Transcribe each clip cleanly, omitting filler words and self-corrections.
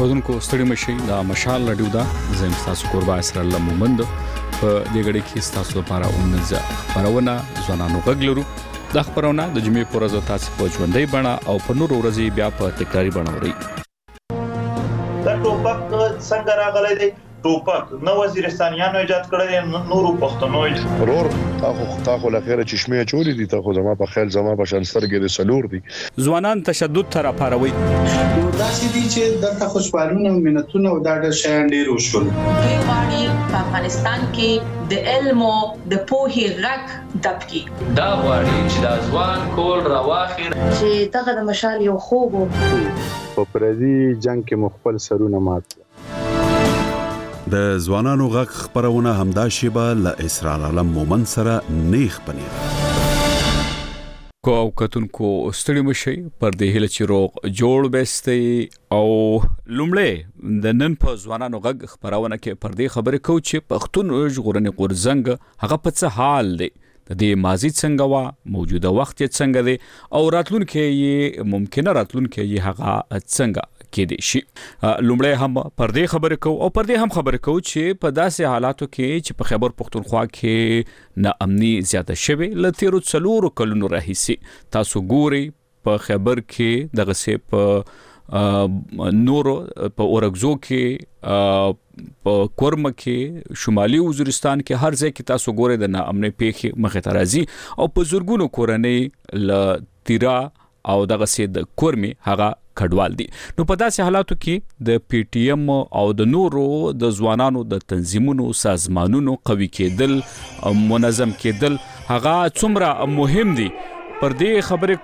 اودونکو ستړي مشي دا مشال رادیو دا زم تاسو قربا اسر الله مومند په دې غړي کې تاسو لپاره اونځه خبرونه ځوانانو غږلرو د خبرونه د جمعې پر ورځ تاسو په ژوندۍ بڼه او په نور ورځې بیا په تکراری بڼه اورئ. دا ټوپک څنګه راغلی دی؟ ټوپک نو وزیرستانیانو ایجاد کړی، نورو پښتنو ورور تاخو لخيره چشمه چولې دي، تاخو زما په خیال زما په شان سترګې د سلور دي. ځوانان تشدد تر پاروي دا چې دي چې دغه خوشحالونه او مننتونه او دا د شیان ډیر وشول. دوی غواړي په افغانستان کې د علم او د پوهې غږ دبکي. دا غواړي چې د ځوان کول راواخیر چې دغه د مشال یو خوب په پردي جنگ کې مخبل سرونه مات. د ځوانانو غږ خبرونه همدا شیبه ل اسرار علم مومن سره نیخ پنیر کو کتونکو ستړي مشي پر دې هله چې روغ جوړ بستي او لومړی د نن په ځوانانو غږ خبرونه کې پر دې خبرې کو چې پښتون ژغورنې غورځنګ هغه په څه حال دی، د دې ماضي څنګه وا، موجوده وخت څنګه دی او راتلونکي یې ممکنه راتلونکي یې هغه څنګه کې دي شي. لومړی هم پر دې خبرې کو او پر دې هم خبرې کو چې په داسې حالاتو کې چې په خیبر پختونخوا کې ناامني زیاته شوه لتیرو څلورو کلونو راهیسي تاسو ګوري په خیبر کې دغه سه په نورو په اورګزو کې په کورم کې شمالي وزیرستان کې هر ځای کې تاسو ګورئ د ناامنۍ پیښې مخه ته راځي او په زورګونو کورنۍ ل تیرا او دغه سه د کورمي هغه کډوال دي. نو په داسې حالاتو کې د پی ټی ایم او د نورو د ځوانانو د تنظیمونو سازمانونو قوي کېدل او منظم کېدل هغه څومره مهم دي. پر دې خبرې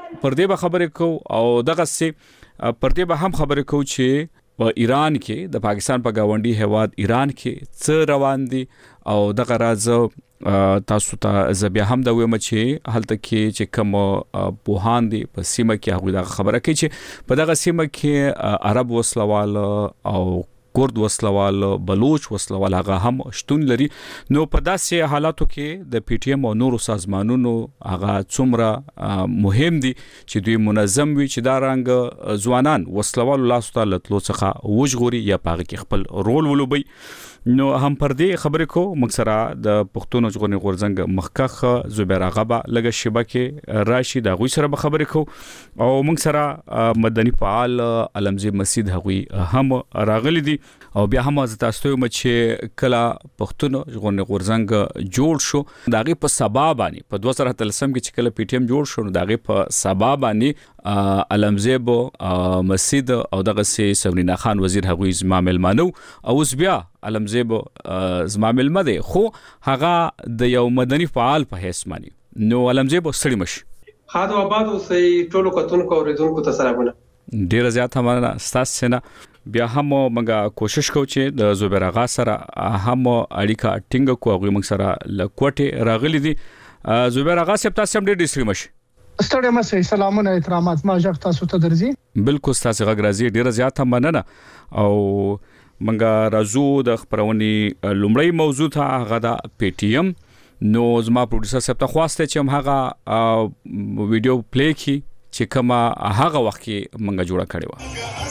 کو او دغه سه پر دې به هم خبرې کو چې په ایران کې د پاکستان په گاونډي هواد ایران کې څه روان دي او دغه راز تاسو ته زبیا هم د وېم چې هلته کې چې کوم بوهان دي په سیمه کې هغه د خبره کوي چې په دغه سیمه کې عرب وسلوال او کورد وسلوال بلوچ وسلوال هغه هم شتون لري. نو په داسې حالاتو کې د پی ټی ایم او نورو سازمانونو هغه څومره مهم دي چې دوی منظم وي چې دا رنګ ځوانان وسلوال لاسو ته لتلو څخه وژغوري یا پاغه کې خپل رول ولوبي. نو هم پر دې خبرې کو مکسره د پښتون ژغورنې غورځنګ مخکخ زبیر غبا لګه شبکه راشي د غوي سره خبرې کو او مکسره مدني فعال علمزی مسجد هغوی هم راغلي دي او بیا هم تاسو ته چې کلا پښتون ژغورنې غورځنګ جوړ شو داغه په سبب باندې په 2013 کې چې کله پی ټی ایم جوړ شو داغه په سبب باندې علمزیبو مسجد او دغه سي سمرینا خان وزیر هغوی زما ملمانو او اوس بیا علمزیبو زما ملمه دی خو هغه د یو مدني فعال په حیث مانی. نو علمزیبو ستړي مشي خاطر آباد اوسې ټولو کتونکو اوریدونکو ته سلامونه. ډیر زیات همانه ستاسو نه بیا هم موږ کوشش کوو چې د زبیر غا سره هم اړیکه ټینګ کوو هغه موږ سره لکوټه راغلي دي. زبیر غا سپ تاسو هم ډیر ډیسټری مشي ستړي مشه سلامونه احترامات ما ژغ تاسو ته درځي. بالکل تاسو غږ راځي ډیر زیات هم مننه او منګه رازو د خبرونې لومړی موضوع ته هغه د پی ټی ایم. نو زما پروډوسر صاحب ته خواسته چې هغه ویډیو پلی کی چې کومه هغه وخت کې منګه جوړه کړې و.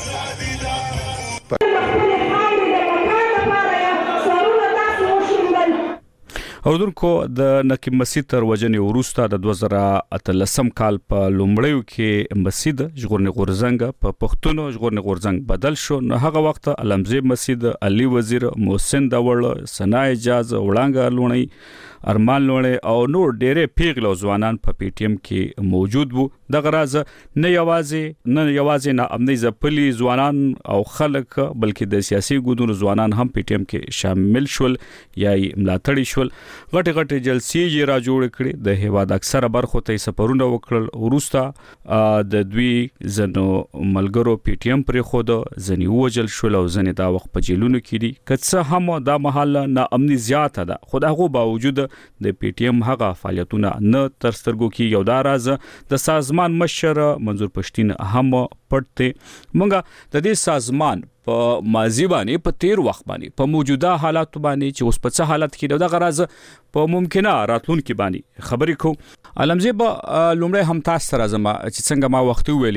اردوونکو د نقیب مسجد تر وجنې وروسته د 2013 کال په لومړیو کې مسجد ژغورنې غورځنګ په پښتون ژغورنې غورځنګ بدل شو. نو هغه وخت علمزی مسجد علي وزیر محسن داوړ سنا اجازه وړانګ لونی ارمان لونی او نور ډېرې پیغلو ځوانان په پی ټی ایم کې موجود وو. دغه راز نه یوازې نه امني ځپلي ځوانان او خلک بلکې د سیاسي ګوندونو ځوانان هم پی ټی ایم کې شامل شول یا ملاتړي شول. غټه جلسې یې را جوړ کړې د هیواد اکثره برخو ته سفرونه وکړل. وروسته د دوی زنو ملګرو پی ټی ایم پر خود زنی وجل شول او زنی دا وخت په جیلونو کې دي. کڅه هم دا محل نه امني زیاته ده خو دغه باوجود د پی ټی ایم هغه فعالیتونه نه تر سترګو کې یو دا راز د سازمان مشر منظور پښتين هم پټه مونږه د دې سازمان په ماضی باندې په تیر وخت باندې په موجوده حالات باندې چې اوس په څه حالت کې د غرض په ممکنه راتلونکي باندې خبرې کو. علمزی به لومړی هم تاسو سره زما چې څنګه ما وخت ویلي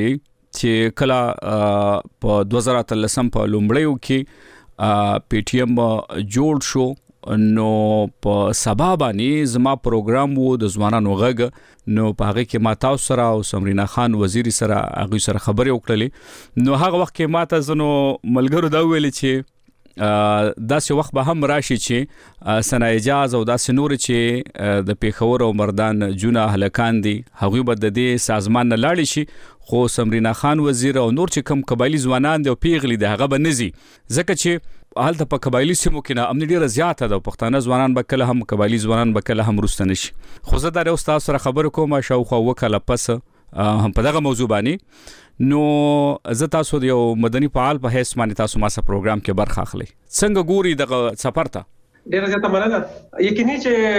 چې کله په 2013 په لومړیو کې پی ټی ایم جوړ شو نو په سبا باندې زما پروګرام وو د ځوانانو غږ نو په هغه کې ما تاسو سره او سمرینا خان وزیر سره هغه سره خبرې وکړلې نو هغه وخت کې ما ته زنو ملګرو دا ویل چې داسې وخت به هم راشي چې سنا اجازه او داسې نور چې د پیښور او مردان جونه هلکان دي هغه به د دې سازمان نه لاړ شي خو سمرینا خان وزیر او نور چې کم قبایلی ځوانان دي او پیغلي دي هغه به نزي ځکه چې حالت په قبایلی سیمو کې نه امن ډیره زیاته ده پښتانه ځوانان به کله هم قبایلی ځوانان به کله هم رستنه شي خو زه دا یو استاد سره خبرې کوم شاوخوا وکاله پس هم په دغه موضوع باندې نو زه تاسو د یو مدني فعال په حیث باندې تاسو ما سره پروګرام کې برخه اخلي څنګه ګوري دغه سفر ته ډیره زیاته مننه یقیني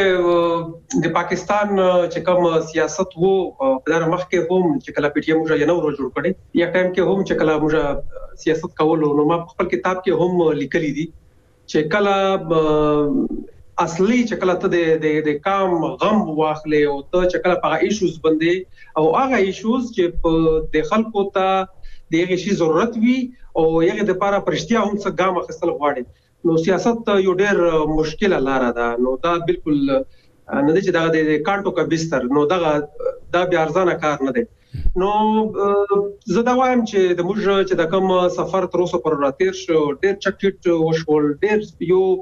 چې د پاکستان چې کوم سیاست وو په دغه مخ کې هم چې کله پی ټی ایم موږ یې نو جوړ کړي یا ټایم کې هم چې کله موږ سیاست کولو نو ما خپل کتاب کې هم لیکلي دي چې کله اصلي چې کله ته د کام غم واخلې او ته چې کله په ایشوز باندې او هغه ایشوز چې په د خلکو ته د هغه شی ضرورت وي او هغه د لپاره پرشتیا هم څه ګام اخیستل غواړي نو سیاست یو ډېر مشکله لار ده نو دا بالکل نه دي چې دا د کانټو کا بستر نو دا بیا ارزانه کار نه دی نو زه دا وایم چې د موږ چې د کوم سفر تر اوسه پر راتیر شو ډېر چټ وشول ډېر یو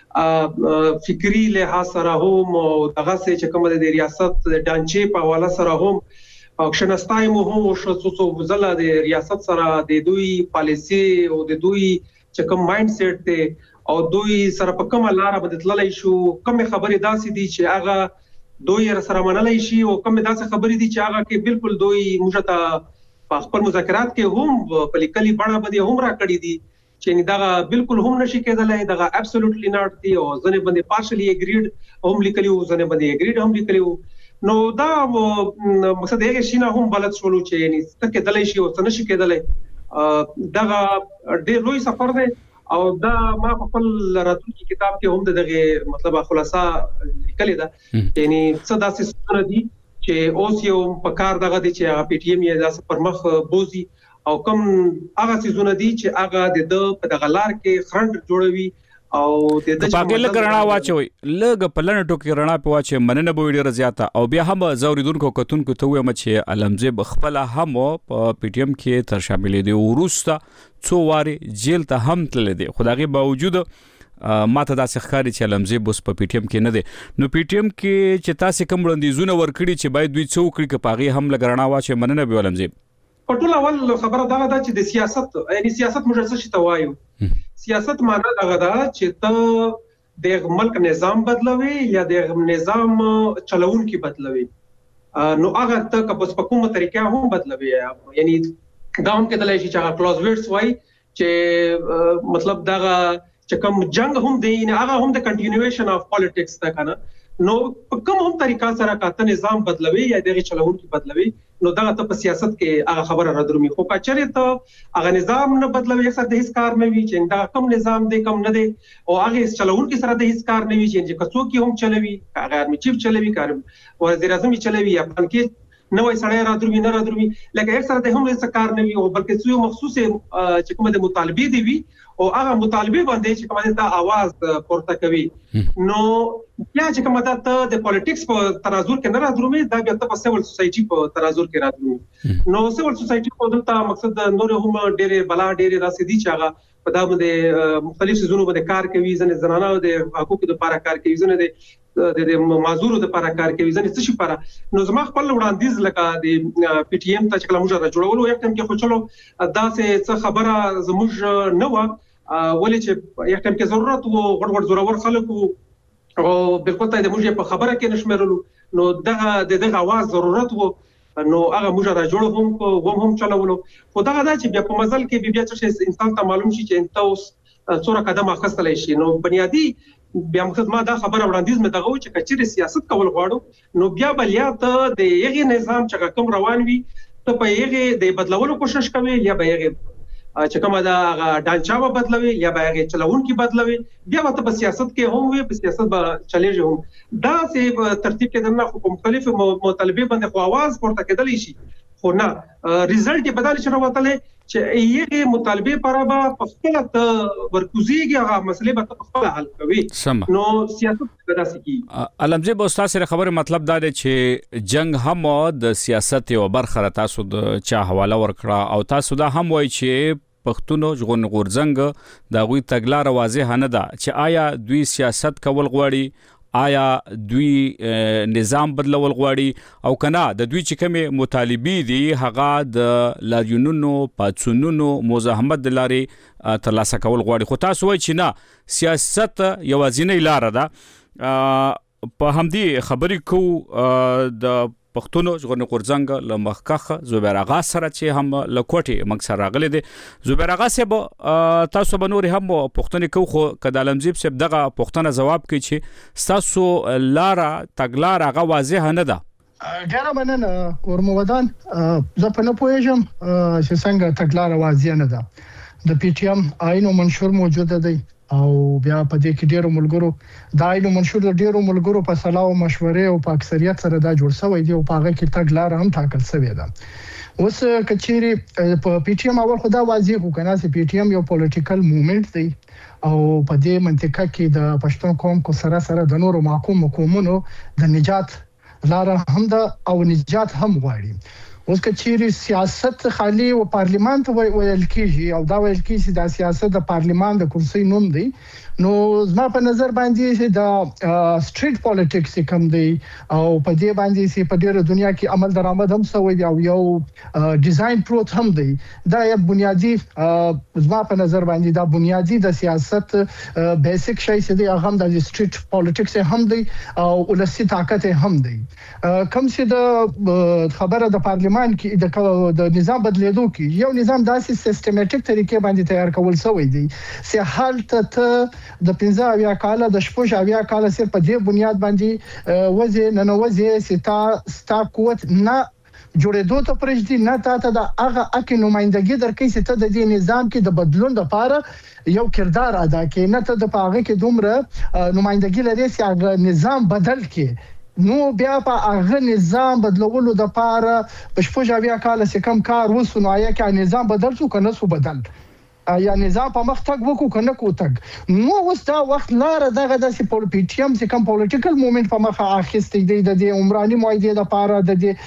فکری له سره هم او دغه چې کوم د ریاست د ډانچې په حواله سره هم او شناستای مو هم شو څو ځله د ریاست سره د دوی پالیسی او د دوی چې کوم مایند سیټ ته او دوی سره په کومه لار باندې تللی شو کوم خبرې داسې دي چې هغه دوی سره منلای شي او کوم داسې خبرې دي چې هغه کې بالکل دوی موږ ته په خپل مذاکرات کې هم په لیکلي بڼه باندې هم راکړي دي چې دا بالکل هم نشي کېدلای دا ابسولوټلی ناٹ دی او ځنه باندې پارشلی اګریډ هم لیکلی او ځنه باندې اګریډ هم لیکلی نو دا مقصد یې شینه هم بلد شولو چې یعنی څه کېدلای شي او څه نشي کېدلای دا ډېر لوی سفر دی او دا ما په خپل راتلونکي کتاب کې هم دغه مطلب خلاصہ لیکلې ده یعنی څه داسې څه دي چې اوس یو په کار دغه دي چې پی ټی ایم یې داسې پر مخ بوزي او کوم هغه سيزونه دي چې هغه د په دغه لار کې خرند جوړوي او د پاګل لګرنا واچوي لګ پلن ټوکی رڼا په واچي مننه به ډیره زیاته او بیا هم زوریدونکو کتونکو ته وایم چې علمزه بخپل هم په پی ټی ایم کې تر شاملې دي ورسته څو واري جیل ته هم تل دي خدایي باوجود ماته داسې ښکاری چې علمزه بوس په پی ټی ایم کې نه دي نو پی ټی ایم کې چې تاسو کوم وړاندیزونه ورکړي چې باید دوی څو کړي کې پاغي هم لګرنا واچي مننه به علمزه په ټول اول خبره دا ده چې د سیاست یعنی سیاست موږ څه شي توایو سیاست معنی دا ده چې ته د ملک نظام بدلوي یا د نظام چلوونکي بدلوي نو هغه ته په کومه طریقه هم بدلوي یعنی دا هم کېدلای شي چې هغه کلوزورټس وای چې مطلب دا چې کوم جنگ هم دی نه هغه هم د کنټینیویشن اف پالیټکس دا کنه نو په کوم هم طریقه سره کاته نظام بدلوي یا دغه چلوونکي بدلوي نو دا ته په سیاست کې هغه خبره را درومي خو کچره ته هغه نظام نه بدلوي اکثر د هیڅ کار نه وی چې دا کم نظام دی کم نه دی او هغه چلوونکي سره د هیڅ کار نه وی چې کڅو کې هم چلوي هغه ارمی چیف چلوي کار وزیر اعظم چلوي یا پنځه نوې سړی را درومي نه را درومي لکه اکثر د هم هیڅ کار نه وی او بلکې څو مخصوص چې کومه د مطالبه دی وی او هغه مطالبه باندې چې کومه د आवाज پورته کوي نو یا چې کومه د پالیټکس په تناظر کې نه را درومي دا بیا په سیول سوسايټي په تناظر کې را درومي نو سیول سوسايټي په دلته مقصد نور هم ډېر بلا ډېر راسي دي چې هغه په دا باندې مختلف سيزونو باندې کار کوي ځنه زنانه د حقوقو لپاره کار کوي ځنه د معذورو لپاره کار کوي ځنه څه شي لپاره نو زما خپل وړاندیز لکه د پی ټی ایم ته چې کله موږ را جوړولو یو ټیم کې خو چلو دا څه خبره زموږ نه و ولې چې یو ټیم کې ضرورت وو غړ زورور خلکو او بالکل ته د موږ په خبره کې نشمرلو نو دغه आवाज ضرورت وو نو هغه موږ را جوړ هم چلولو خو دا چې بیا په مزل کې بیا چې انسان ته معلوم شي چې انت څوره قدم اخیستلای شي نو بنیادی بیا مقصد ما دا خبره وړاندیز مې دغه چې کچېر سیاست کول غواړو نو بیا بلیا ته د یغي نظام چې کوم روان وي ته په یغي د بدلولو کوشش کوي یا به یغي چې کومه دا ډانچا بدلوي یا به یغي چلوونکي بدلوي بیا ته په سیاست کې هم وي په سیاست به چلېږي هم دا سه ترتیب کې دنه مختلف مطالبه باندې خو आवाज پورته کېدلی شي خو نه ریزلټ یې بدل شو وتلې چې یې مطالبه پر به په خپل ورکوزيږي هغه مسلې به په خپل حل کوي نو سیاست پیدا سکی علمزه به استاد سره خبره مطلب دا دی چې جنگ هم د سیاست یو برخه تاسو د چا حواله ورکړه او تاسو دا هم وایي چې پښتونو ژغورن غورځنګ دا غوي تګلار واضح نه ده چې آیا دوی سیاست کول غواړي آیا دوی نظام بدلول غواړي او کنه د دوی چې کومه مطالبه دي هغه د لاریونونو پاتسونونو مزاحمت د لاري ترلاسه کول غواړي خو تاسو وایي چې نه سیاست یوازینی لار ده په همدې خبرې کو د پښتونو ژغورن غورځنګ له مخکخه زبیر اغا سره چې هم لکوټي مکسر راغلي دي زبیر اغا سه تاسو بنوري هم پښتني کو خو کدالمزیب سه دغه پښتنه جواب کوي چې تاسو لارا تګلار هغه واضح نه ده ډیره مننه ورمودان زه په نه پوهیږم چې څنګه تګلار واضح نه ده د پی ټی ایم آئین منشور موجود دی او بیا په دې کې ډیرو ملګرو د آئین منشور د ډیرو ملګرو په صلاح او مشورې او په اکثریت سره دا جوړ شوی دی او په هغه کې تګلار هم ټاکل شوی ده اوس کچيري په پی ټی ایم اول خدا واضح کو کنه چې پی ټی ایم یو پولیټیکل موومېنټ دی او په دې منطقه کې د پښتون قوم کو سره د نورو محکوم قومونو د نجات لار هم ده او نجات هم غواړي اوس کچيري سیاست خالی او پارلیمان ته ویل کیږي او دا ویل کیږي چې د سیاست د پارلیمان د کرسي نوم دی نو زما په نظر باندې چې د سټریټ پالیټکس کوم دی او په دې باندې چې په ډیره دنیا کې عمل درآمد هم سوی دی او یو ډیزاین پروت هم دی دا یو بنیادی زما په نظر باندې دا بنیادی د سیاست بیسیک شی چې دی هغه هم د سټریټ پالیټکس هم دی او ولسی طاقت هم دی کوم چې د خبره د پارلیمان کې د نظام بدلیدو کې یو نظام داسې سیستماتیک طریقې باندې تیار کول شوی دی چې حالت ته د 15 کاله د 16 کاله سر په دې بنیاد باندې وځي نه وځي ستا قوت نه جوړېدو ته پرېږدي نه ته د هغه اکه نمائندګي درکې چې ته د دې نظام کې د بدلون لپاره یو کردار ادا کوي نه ته د پاغه کې دومره نمائندګي لري چې هغه نظام بدل کړي نو بیا په هغه نظام بدلولو د لپاره په 16 کاله چې کم کار وسونه یا کې نظام بدل شو کنه سو بدل یا نظام په مخ تک وکړو کنه کو تک نو اوس دا وخت لار دغه د پی ټی ایم چې کوم پولیټیکل موومېنټ په مخ اخیستې دی د عمراني معاهده لپاره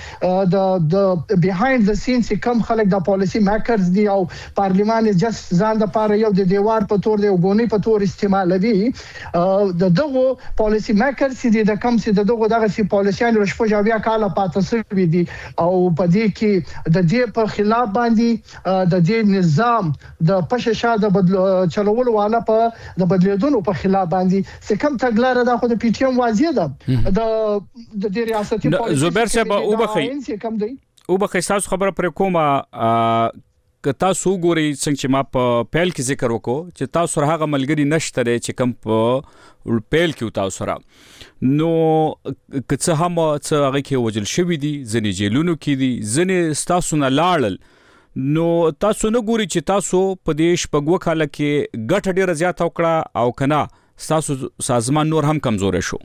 د بیهایند د سین چې کوم خلک د پالیسی میکرز دی او پارلیمان جست ځان د لپاره یو د دیوار په تور دی او غونی په تور استعمالوي د دغه پالیسی میکرز دی د کم چې دغه سي پالیسیان رشپوجاویا کاله پاتې سوي دي او په دې کې د دې په خلاف باندې د دې نظام د پښه د چلولو والا په د بدلیدونو په خلاف باندې چې کوم تګلار دا خو د پی ټی ایم واضح ده د ریاستي پالیسي زبیر صاحب او بخي تاسو خبره پر کومه که تاسو ګوري څنګه چې ما په پیل کې ذکر وکړو چې تاسو سره هغه ملګری نشته چې کوم په پیل کې تاسو سره نو که څه هم څه هغه کې وجل شوی دي ځنې جیلونو کې دي ځنې تاسو نه لاړل نو تاسو نه ګوري چې تاسو په دې شپږو کال کې ګټه ډیره زیاته وکړه او کنه تاسو سازمان نور هم کمزور شو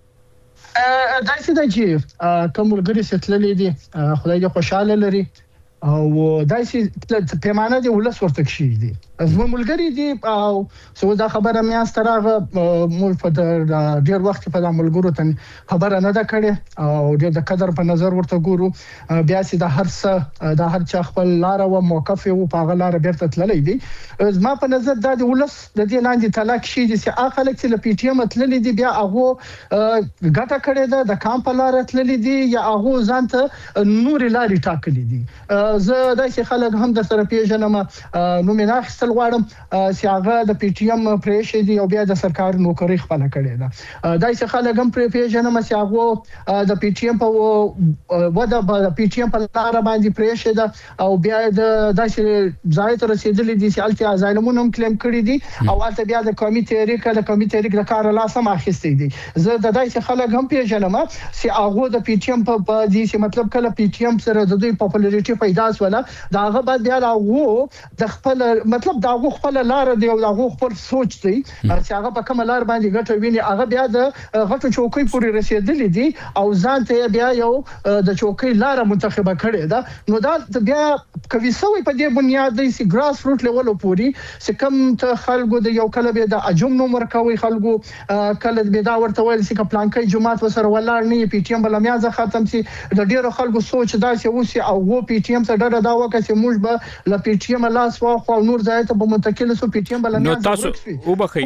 داسې د چې کوم ګری ستللې دي خدای دې خوشاله لري او داسې پیمانه دی ولس ورته شي دي زموږ ملګری دي او څو دا خبره مې استراغه مول په ډیر وخت په د ملګرو ته خبره نه ده کړې او ډیر د قدر په نظر ورته ګورو بیا چې د هر چا خپل لار او موقف او په غلار بیرته تللی دي زما په نظر د ولس د دې لاندې طلاق شي چې اخلک چې ل پی ټی ایم تللی دي بیا هغه ګټه کړې ده د کام په لار تللی دي یا هغه ځانته نور لاري ټاکلي دي زه داسې خلک هم د سره پیژنم نو مې نه غواړم چې هغه د پی ټی ایم پریشه دی او بیا د سرکار نوکری خپل کړي دا دایسه خلک هم پیژنم چې هغه د پی ټی ایم په ودا د پی ټی ایم په لار باندې پریشه ده او بیا د داسې ځای ته رسیدلی دي چې الته ازایلمون هم کلیم کړی دي او الته بیا د کمیټې د کار لاسه اخیستي دي زه د دایسه خلک هم پیژنم چې هغه د پی ټی ایم په دې چې مطلب کله پی ټی ایم سره د دوی پاپولاریټي پیدا ولا دا هغه بعد بیا هغه د خپل مطلب دا خپل لار دی او دا خپل سوچ دی چې هغه په کوم لار باندې ګټه ویني هغه بیا د غټو چوکۍ پورې رسیدلې دي او ځان ته بیا یو د چوکۍ لار منتخبه کړې ده نو دا بیا کوي سوي په دې بنیاد دی چې ګراس روټ لیول پوري چې کوم ته خلکو د یو کله به د اجم نو مرکوي خلکو کله به دا ورته ویل چې پلانکې جماعت وسره ولر نه پی ټی ایم بل میازه ختم سي د ډیرو خلکو سوچ دا چې اوسي او و پی ټی ایم سره ډډه دا وکړي چې موږ به ل پی ټی ایم لاس واخو نور ځای ته به منتقل سو پی ټی ایم بل نو تاسو وبخي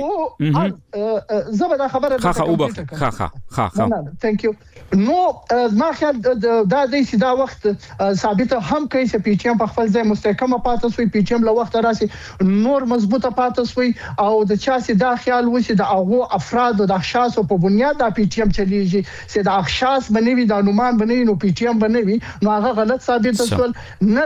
زبر خبره خا وبخي خا ثانک یو نو ما خیال دا د سیدا وخت ثابت هم کوي چې پی ټی ایم په خپل ځای مستحکم پاتې سوی پی ټی ایم له وخت راسي نور مضبوطه پاتې سوی او د چا سي دا خیال وشي د هغه افراد او د اشخاص په بنیاد د پی ټی ایم چلیږي چې د اشخاص بنوي د انومان بنوي نو پی ټی ایم بنوي نو هغه غلط ثابت شول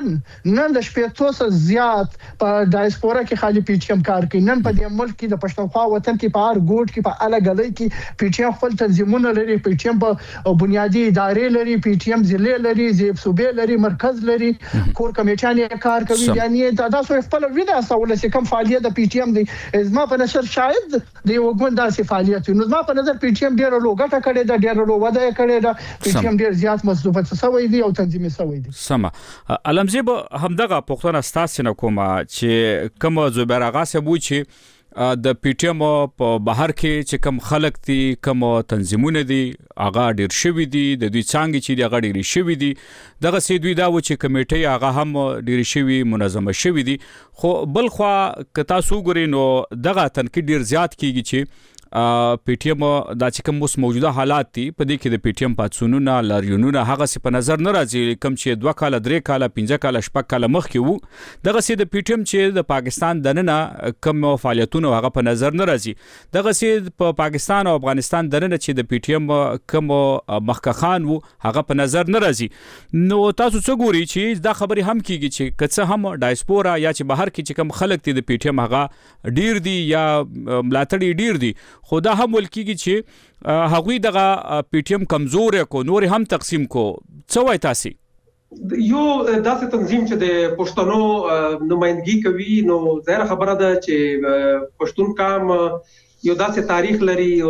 نن د شپږ څو زیات په ډایسپورا کې خالي پی ټی ایم کار کوي نن په دې ملک کې د پښتونخوا وطن کې په هر ګوټ کې په الګ الګ کې پی ټی ایم خپل تنظیمونه لري پی ټی ایم په بنیادی ادارې لري پی ټی ایم ضلع لري صوبې لري مرکز لري کور کمیټیان کار کوي یعنی دا تاسو خپل ویډیو سوال چې کوم فعالیت د پی ټی ایم دی زما په نظر شاید د یو ګوند داسې فعالیت نو زما په نظر پی ټی ایم ډیر لوګه کړي دا ډیر لو وده کړي دا پی ټی ایم ډیر زیات مصروفه شوی دی او تنظیمي شوی دی سم علمزیب همدغه پښتون استاد نه کومه چې کوم زبرغه سبو چې د پی ټی ایم په بهر کې چې کوم خلک دي کوم تنظیمونه دي هغه ډیر شوی دي د دوی څنګه چې هغه ډیر شوی دي دغه سي دوی دا و چې کمیټي هغه هم ډیر شوی منظمه شوی دي خو بل خو که تاسو ګورئ نو دغه تنقید ډیر زیات کیږي چې پی ټی ایم د چې کوم موجوده حالات دي په دې کې د پی ټی ایم پاتسونونه لاریونونه هغه څه په نظر نه راځي کوم چې 2 کال 3 کال 15 کال 6 کال مخکې وو دغه سي د پی ټی ایم چې د پاکستان دننه کوم فعالیتونه هغه په نظر نه راځي دغه سي په پاکستان او افغانستان دننه چې د پی ټی ایم کوم مخکخان وو هغه په نظر نه راځي نو تاسو څه ګوري چې دا خبري هم کیږي چې کڅه هم ډایسپورا یا چې بهر کې چې کوم خلک دي د پی ټی ایم هغه ډیر دي یا ملاتړي ډیر دي خدا هم ولکیږي چې هغوی دغه پی ټی ایم کمزور کو نور هم تقسیم کو څه وای تاسو یو داسې تنظیم چې د پښتنو نمائندګي کوي نو ظاهر خبره ده چې پښتون قام یو داسې تاریخ لري یو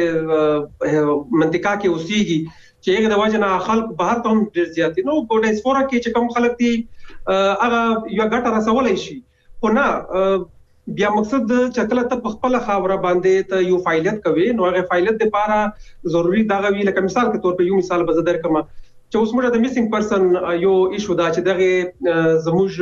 داسې منطقه کې اوسېږي چې هغه د وجنه خلک بهر ته هم زیات نو په ډایسپورا کې چې کوم خلک دي هغه یو ګټه رسولای شي خو نه بیا مقصد چې کله ته په خپل خاوره باندې ته یو فعالیت کوي نو هغه فعالیت لپاره ضروری دا غوي لکه مثال کے طور په یو مثال به زدر کما چې اوس موږ د میسینګ پرسن یو ایشو دا چې دغه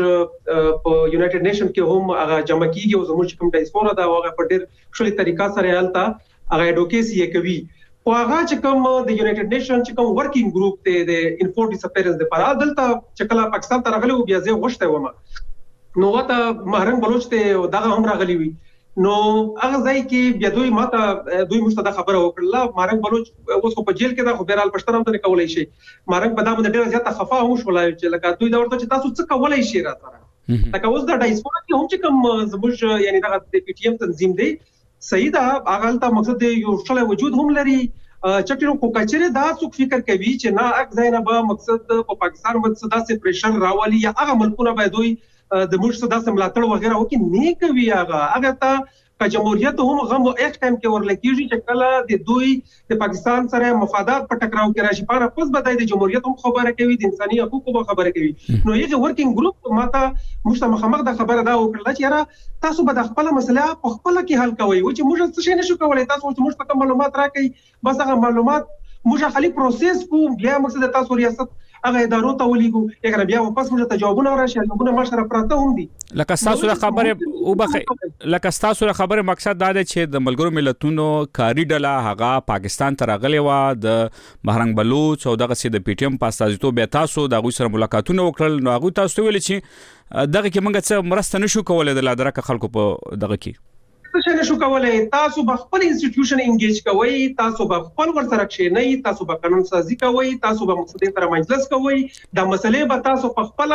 زموږ په یونایټډ نیشن کې هم هغه جمع کیږي او زموږ کوم ډایسپورا دا هغه په ډیر شولي طریقه سره حالت هغه اډوکیسي کوي او هغه چې کوم د یونایټډ نیشن چې کوم ورکینګ ګروپ ته د انفو ډیسپیرنس لپاره دلته چې کله پاکستان ته راغلی بیا زه غوښته ومه نو وته مهرنګ بلوچ ته دغه هم راغلی وي نو هغه ځای کې بیا دوی ماته دوی مستدا خبره وکړه مهرنګ بلوچ اوس په جیل کې دا خو بیرال پښتون هم نه کولای شي مهرنګ په دامه ډیره زیاته خفا هم شولای چې لکه دوی دا ورته چې تاسو څه کولای شي راځره لکه اوس د ډایسپورا کې هم چې کوم زموږ یعنی دغه د پی ټی ایم تنظیم دی صحیح دا هغه ته مقصد یو شله وجود هم لري چټینو کو کچره دا څوک فکر کوي چې نه اګ ځای به مقصد په پاکستان باندې صدا سي پریشر راولي یا هغه ملکونه به دوی د موږ صدا سم ملاتړ وغیرہ وکي نه کوي هغه ته که جمهوریت هم غو ایک ټایم کې ورلکیږي چې کله د دوی د پاکستان سره مفادات په ټکراو کې راشي پاره پس بدای د جمهوریت هم خبره کوي د انساني حقوقو خبره کوي نو یو ورکینګ ګروپ ماته مشتمخمغ د خبره دا وکړه چې یاره تاسو به د خپل مسله په خپل کې حل کوئ او چې موږ څه شي نشو کولای تاسو چې موږ ته معلومات راکړئ بس هغه معلومات موږ خالي پروسس کوو بیا مقصد تاسو ریاست هغه ادارو ته ولېګو یګره بیا واپس موږ ته جوابونه راشي موږ مشره پراته هم دي لکه تاسو د خبره او بخ لکه تاسو د خبره مقصد دا دی چې د ملګرو ملتونو کاری ډله هغه پاکستان ته راغلی و د مهرنګ بلوچ او دغه سي د پی ټی ایم پاستازیتو به تاسو د غوي سره ملاقاتونه وکړل نو هغه تاسو ویل چې دغه کې موږ څه مرسته نشو کولای د لادرکه خلکو په دغه کې څه نشو کولای تاسو به خپل انسټیټیوشن انګیج کوئ تاسو به خپل ورسره کښینئ تاسو به قانون سازي کوئ تاسو به مقصدین سره مجلس کوئ د مسلې به تاسو په خپل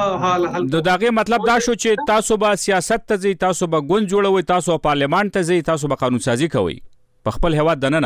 حل د دغه مطلب دا شو چې تاسو به سیاست ته ځئ تاسو به ګوند جوړوي تاسو پارلیمان ته ځئ تاسو به قانون سازي کوئ په خپل هواد دننه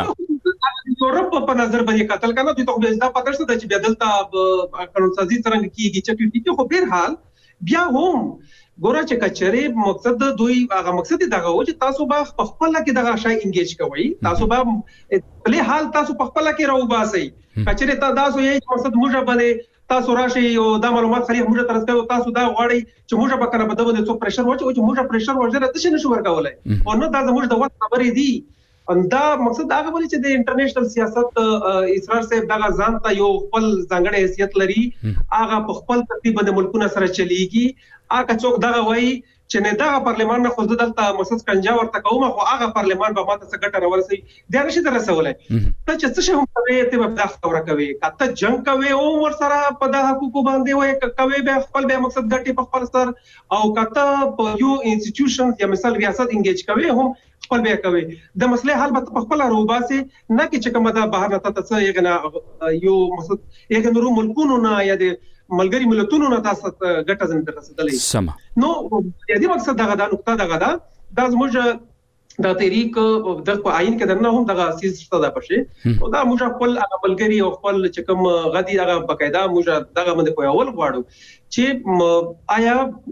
یورپ په نظر باندې قتل کنه دوی ته به دا پاتې چې بدلتا قانون سازي څنګه کیږي چې خو په حال بیا هم ګوره چې کچري مقصد دوی هغه مقصد دغه و چې تاسو به خپل کې دغه شای انګیج کوئ تاسو به په حال تاسو په خپل کې راو باسي کچري تاسو یې مقصد موږ باندې تاسو راشي او د معلومات خلیه موږ ترسته تاسو دا غواړي چې موږ به کنه بده څو پريشر وچو چې موږ پريشر ورجره د شنو شو ورکولای او نو دا زموږ د وخت خبرې دي اندا مقصد هغه ولې چې د انټرنیشنل سیاست اسرار صاحب دغه ځان ته یو خپل ځانګړی حیثیت لري هغه په خپل ترتیب د ملکونو سره چلیږي هغه څوک دغه وایي چې نه دغه پارلمان نه خو دلته مؤسس کنجا ورته کوم خو هغه پارلمان به ماته څه ګټه راورسي دا نشي درسولای ته چې څه هم کوي ته به دا خبره کوي کته جنگ کوي او ور سره په د حقوقو باندې وای کوي به خپل به مقصد ګټي په خپل سر او کته په یو انسټیټیوشن یا مثال ریاست انګیج کوي هم خپل به کوي د مسلې حل به خپل روباسي نه کې چې کومه دا بهر نه تاسو یې یو مقصد یې نورو ملکونو نه یا د ملګری ملتونو نه تاسو ګټه زم درسدلې سم نو دې مقصد دغه د نقطه دغه دا زموږ د تحریک د آئین کې درنه هم دغه سیس ستدا پښې او دا موږ خپل ملګری او خپل چې کوم غدي هغه بقاعده موږ دغه باندې کوی اول غواړو چې آیا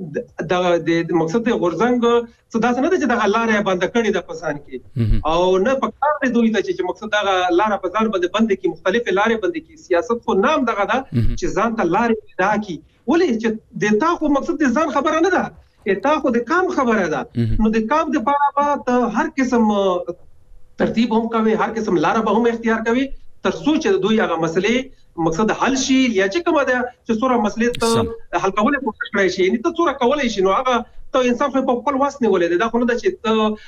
د مقصد د غورزنګ صدا نه چې دغه لارې بند کړي د پسان کې او نه پکار دی دوی ته چې مقصد دغه لارې په ځان باندې بند کې مختلفه لارې بند کې سیاست خو نام دغه دا چې ځان ته لارې پیدا کی ولې چې د تا خو مقصد د ځان خبره نه ده اته خو د کام خبره ده نو د کام د پاره به هر قسم ترتیب هم کوي هر قسم لار به هم اختیار کوي تر څو چې دوی هغه مسلې مقصد حل شي یا چې کومه ده چې څوره مسلې ته حل کولای کوشش کړی شي نو ته څوره کولای شي نو هغه ته انسان په خپل واس نه ولې دا خو نه ده چې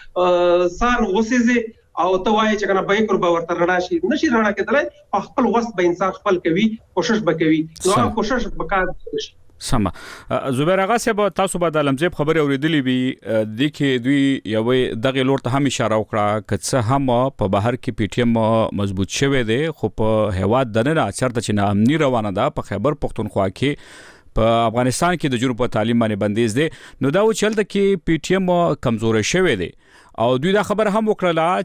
ته سان غوسیزه او ته وایي چې کنه به کور به ورته رڼا شي نشي رڼا کېدلای په خپل واس به انسان خپل کوي کوشش وکوي نو هغه کوشش وکړي شي سم زبیر آغا صاحب تاسو به د لمزیب خبره اوریدلې وي د کې دوی یوې دغه لور ته هم اشاره وکړه کڅه هم په بهر کې پی ټی ایم مضبوط شوه دی خو په هواد دنه چرته چې نامني روانه ده په خیبر پختونخوا کې په افغانستان کې د جنوب په تعلیم باندې بندیز دی نو دا و چلته کې پی ټی ایم کمزور شوه دی او دوی دا خبر هم وکړه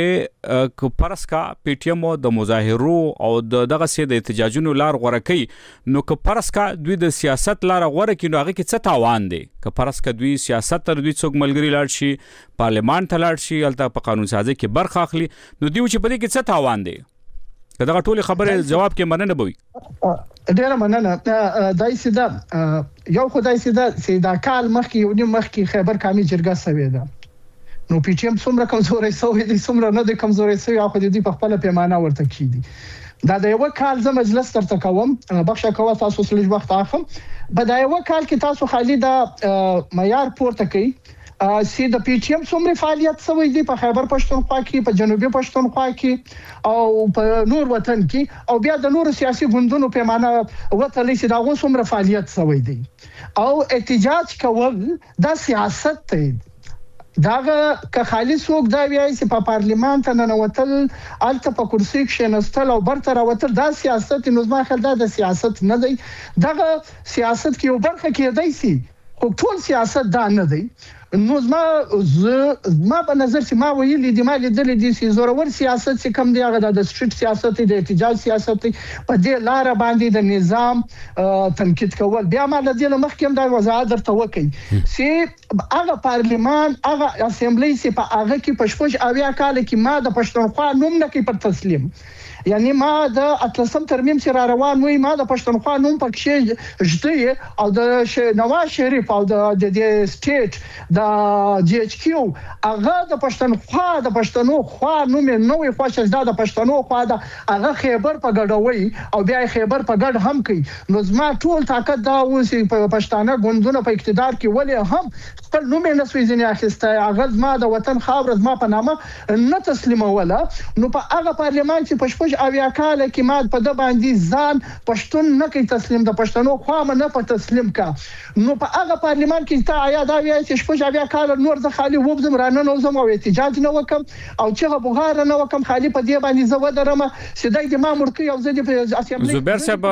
چې پرسکا پی ټی ایم د مظاهرو او دغه سي د احتجاجونو لار غوړه کوي نو که پرسکا دوی د سیاست لار غوړه کوي نو هغه کې څه تاوان دی که پرسکا دوی سیاست تر دوی څوک ملګری لاړ شي پارلمان ته لاړ شي البته په قانون سازي کې برخه اخلي نو دوی چې په دې کې څه تاوان دی دغه ټول خبره جواب کې مننه بوي ډیره مننه دای سیدا یو خدای سیدا کال مخکې یو نیم مخکې خیبر کامي جرګه سوي ده نو پی ټی ایم څومره کمزورې سوې دي څومره نه دي کمزورې سوې او خو دې په خپل پیمانه ورته کیدي دا د یو کال ز مجلس ترته کوم بخښه کوه تاسو سلج وخت اخم په دا یو کال کې تاسو خالي دا معیار پورته کوي سي د پی ټی ایم څومره فعالیت سوې دي په خیبر پښتونخوا کې په جنوبي پښتونخوا کې او په نور وطن کې او بیا د نور سیاسي ګوندونو پیمانه وته لسی دا څومره فعالیت سوې دي او احتجاج کول دا سیاست دی داغه که خالي څوک دا وایي چې په پارلیمان ته ننوتل الته په کرسي کې نستل او برتر راوتل دا سیاست نو زما خل دا د سیاست نه دی دغه سیاست کې یو برخه کېدای شي خو ټول سیاست دا نه دی نو زما په نظر چې ما ویلي دي ما لیدل دي چې زورور سیاست چې کم دی هغه د سټریټ سیاست دی د احتجاج سیاست دی په دې لار باندې د نظام تنقید کول بیا ما د دې مخکې دا وضاحت درته وکړي چې هغه پارلیمان هغه اسمبلی چې په هغه کې پښپوش اویا کال کې ما د پښتونخوا نوم نه کې پر تسلیم یعنی ما د اتلسم ترمیم چې را روان وي ما د پښتونخوا نوم پکې جدي او د نواز شریف او د سټیټ د جی ایچ کیو هغه د پښتونخوا د پښتنو خوا نوم نوې خوښ د پښتنو خوا د هغه خیبر په ګډوي او بیا خیبر په ګډ هم کوي نو زما ټول طاقت دا اوسې په پښتانه ګوندونو په اقتدار کې ولې هم خپل نوم نه سوي ځنه اخیسته هغه زما د وطن خاور زما په نامه نه تسلیموله نو په هغه پارلیمان چې پښپوش اویا کال کې ما په د باندې ځان پښتون نه کوي تسلیم د پښتنو خوا نه په تسلیم کا نو په هغه پارلیمان کې تا آیا دا وایي چې پښپوش اویا کال نور ځ خالي وبزم رانه نو زم او احتجاج نه وکم او چې بغار نه وکم خالي په دې باندې زو درم سیدای د ما مرکي او زدي په اسمبلی زبیر صاحب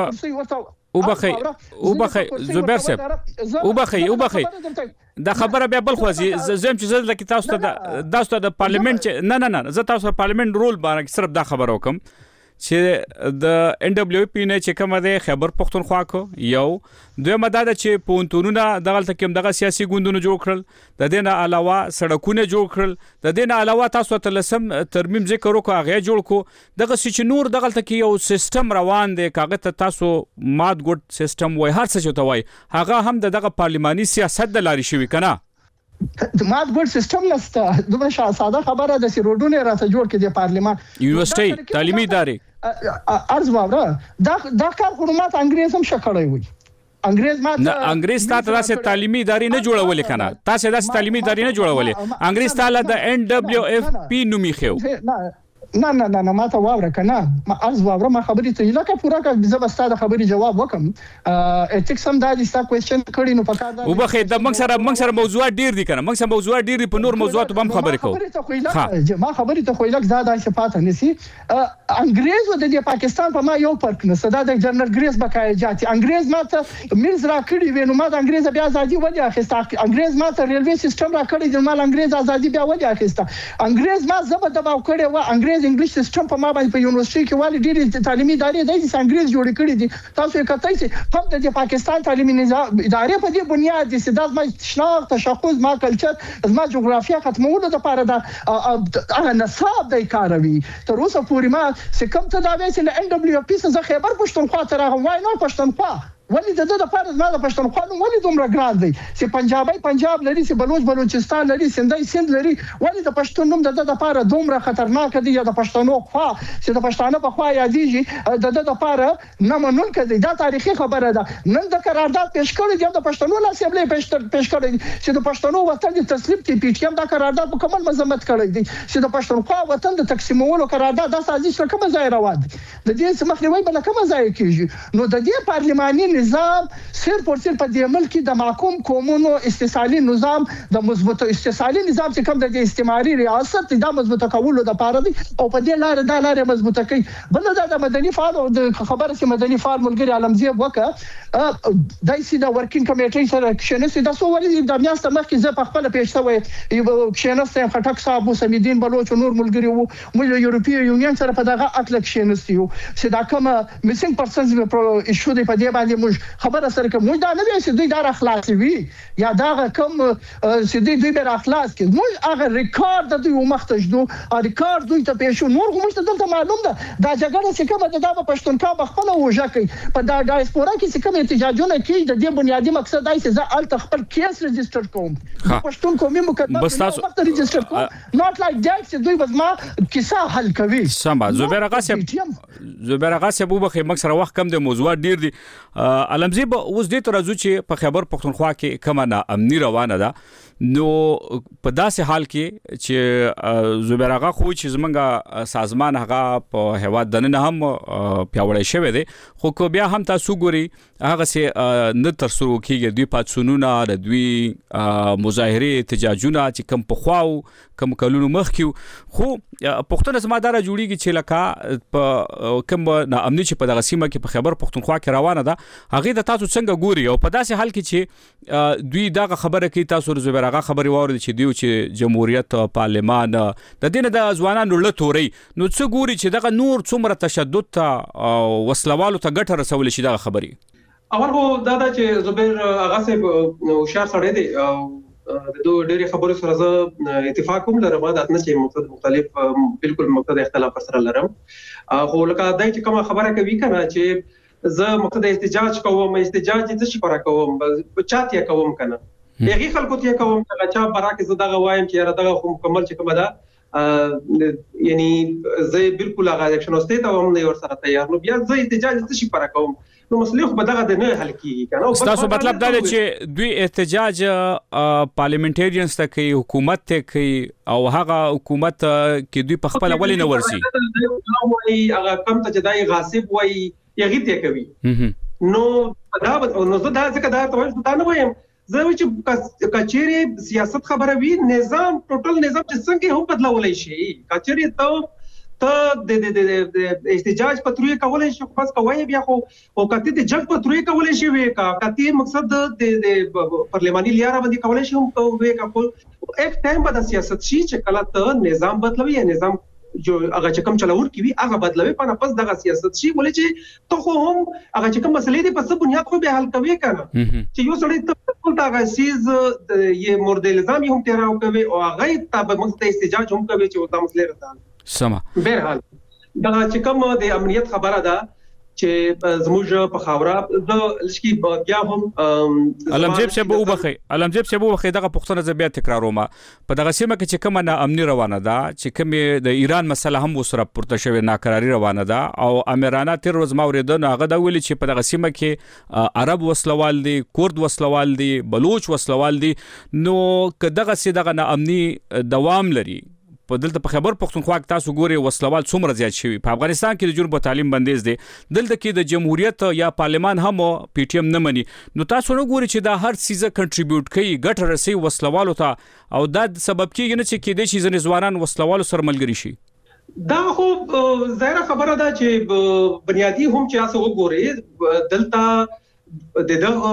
وبخي زبیر صاحب وبخي دا خبره بیا بل خوځي زم چې زړه کې تاسو ته د پارلیمنت نه زه تاسو پارلیمنت رول باندې صرف دا خبر وکم چې د NWP نه چې کومه د خیبر پختونخوا کو یو دوی مدد چې پونتونونه دغه تکم دغه سیاسي ګوندونه جوړ کړل د دې نه علاوه سړکونه جوړ کړل د دې نه علاوه تاسو ته لسم ترمیم ذکر وکړو هغه جوړ کو دغه چې نور دغه تکي یو سیستم روان دی کاغه ته تاسو ماد ګډ سیستم وای هر څه چوته وای هغه هم دغه پارلماني سیاست د لاري شوی کنه ماد ګډ سیستم نسته دومره ساده خبره د سیروډونه راته جوړ کړي د پارلمان یونیورسيټي تعلیمي ادارې ارز واوره دا کار حکومت انګريز هم شکړی وي انګريز تاسو داسې تعلیمي ادارې نه جوړولې کنه تاسو داسې تعلیمي ادارې نه جوړولې انګريز تعالی د NWFP نومي خو نه ما ته واوره کنه ما ارز واوره ما خبرې ته لکه پورا کا زبستا د خبرې جواب وکم اټیکس هم دا د ستا کوېسچن کړي نو پکار دا وبخې د موږ سره موضوعات ډیر دي کنه موږ سره موضوعات ډیر دي په نور موضوعات هم خبرې کوو ما خبرې ته خو لک زیاده صفات نسی انګريز د پاکستان په ما یو فرق نه صدا د جنرال ګریس بکای جاتي انګريز ماته میرز را کړی وینو ما د انګريز بیا ازادي ولې اخیسته انګريز ماته ریلوي سیستم را کړی د مال انګريز ازادي بیا ولې اخیسته انګريز ما زبر دباو کړی و انګريز انګلیش سیستم په ما باندې په یونیورسيټي کې والی ډېری تعلیمي ادارې د انګريز جوړ کړي دي تاسو یې کتای شئ هم د پاکستان تعلیمي نظام ادارې په دې بنیاد دي چې د شناخت تشخص ما کلچر ما جغرافیه ختمولو لپاره د نصاب د کاروي تر اوسه پورې ما سکم ته دا وایي چې NWP څخه خیبر پښتونخوا ته راغلی وای نه پښتونخوا ولی د لپاره ما د پښتونخوا نوم ولی دومره ګران دی چې پنجابي پنجاب لري چې بلوچستان لري سندای سند لري ولی د پښتون نوم د لپاره دومره خطرناک دی یا د پښتنو خوا چې د پښتانه په خوا یادېږي د لپاره نه منل کړي دا تاریخي خبره ده نن د قرارداد پیش کړی د پښتنو لا سیملې پیش کړی چې د پښتنو وطن د تسلیم کې PTM دا قرارداد مکمل مذمت کړی دی چې د پښتونخوا وطن د تقسیمولو قرارداد د سازش کومه ځای روان دي د دې سمخنیوي بل کومه ځای کیږي نو د دې پارلماني نظام صرف او صرف د عمل کې د محکوم قومونو استثالي نظام د مضبوط استثالي نظام چې کوم د استعماري ریاست د مضبوط کولو د پاره دي او په دې لار مضبوط کوي بل د مدني فعال او د خبره چې مدني فعال ملګری عالمزی وکړه دایسي د ورکینګ کمیټې سره کښینسي د سو ولې د میاشت مخکې زه په خپل پیښه وې یو کښینسته خټک صاحب سمیدین بلوچ نور ملګری وو موږ یورپی یونین سره په دغه اټل کښینسي چې دا کوم میسنګ پرسنز ایشو دی په دې باندې موږ خبره سره کوم دا نه وي چې دوی دا اخلاصي وي یا دا کوم چې دوی به اخلاص کې موږ هغه ریکارډ د دوی مختجدو ریکارډ دوی ته پېښو نور موږ ته دلته معلوم ده دا جګړه چې کومه د پښتونخوا بخپله وژه کوي په دا ډایسپورا کې چې کوم احتجاجونه کوي د دې بنیادی مقصد دی چې زه ال خپل کیس ريجستر کوم پښتون قومي مقدمه بس تاسو ريجستر کوم نوٹ لایک دیٹ چې دوی بس ما کیسه حل کوي سم زبیر غاسب وبخې مکسره وخت کم د موضوع ډیر دي علمزی به اوس دې تر ازو چې په خیبر پختونخوا کې کومه نا امني روانه ده نو په داسې حال کې چې زبیر آغا خو چې زمونږه سازمان هغه په هواد دنه هم پیاوړی شوی دی خو کو بیا هم تاسو ګوري هغه سي نه تر سرو کېږي دوی پاتسونونه د دوی مظاهره احتجاجونه چې کم په خواو کم کلونو مخکیو خو پښتون سمادار جوړیږي چې لکه په کم نا امني چې په دغه سیمه کې په خیبر پختونخوا کې روانه ده هغه د تاسو څنګه ګوري او په داسې حال کې چې دوی دغه خبره کوي تاسو زبیر آغا خبري واوري چې دوی چې جمهوریت پارلمان د دین د ځوانانو له توري نو څه ګوري چې دغه نور څومره تشدد ته وسلوالو ته ګټه رسول شي دغه خبري اول خو دا چې زبیر آغا صاحب هوښیار سړی دی او د دوه ډېری خبرو سره زه اتفاق کوم لرم دا نه چې مختلف بالکل مقصد اختلاف سره لرم خو لکه دای چې کومه خبره کوي کنه چې زه مقصد احتجاج کوم احتجاج څه شي پر کوم چاته کوم کنه هغه خلکو ته کوم چې چا براکه زه دغه وایم چې دغه خو مکمل چې کومه ده یعنی زه بالکل هغه اکشن واستې ته هم نه ور سره تیار نو بیا زه احتجاج څه شي پر کوم نو مسلې خو بدغه د نه حل کیږي کنه تاسو مطلب دا چې دوی احتجاج پارلیمنټریانز ته کوي حکومت ته کوي او هغه حکومت کې دوی په خپل اول نه ورسي هغه کم ته جدای غاصب وای یغی ته کوي نو دا نو زه دا ځکه دا ته نه وایم زه چې کچېری سیاست خبره وی نظام ټوټل نظام چې څنګه هم بدلولای شي کچېری ته د احتجاج پتروي کولای شي خاص کوي بیا خو او کته د جنگ پتروي کولای شي وی کا کته مقصد د پارلماني لیاره باندې کولای شي هم وی کا خو ایک ټایم بعد سیاست شي چې کله ته نظام بدلوي یا نظام جو هغه چې کوم چلور کی وي هغه بدلوي په پس دغه سیاست شي ولې چې ته خو هم هغه چې کوم مسلې دي په څه بنیاد خو به حل کوي کنه چې یو سړی ته ټول دا غسیز یې مورد الزام هم تیراو کوي او هغه ته مخته احتجاج هم کوي چې دا مسلې راځي سما به حال دا چې کوم د امنیت خبره ده چې زموږ په خاوره د لشکي بیا هم علمجیب صاحب وبخي دغه پښتنه ز بیا تکراروم په دغه سیمه کې چې کومه امني روانه ده چې کومه د ایران مسله هم وسره پورته شوی ناکراری روانه ده او امرانه تر ورځ ماوریدو هغه د ویل چې په دغه سیمه کې عرب وسلوال دي کورد وسلوال دي بلوچ وسلوال دي نو کدغه سي دغه امني دوام لري په دلته په خبر پښتونخوا کې تاسو ګوري وسلوال څومره زیات شوی په افغانستان کې د جرم او تعلیم بندیز دي دلته کې د جمهوریت یا پارلمان هم پی ټی ایم نه مني نو تاسو نو ګوري چې دا هر سیزه کنټریبیوټ کوي ګټه رسي وسلوالو ته او دا سبب کیږي چې کې د شي ځنې ځوانان وسلوالو سره ملګری شي دا خو ظاهره خبره ده چې بنیادی هم چې تاسو وګوري دلته دغه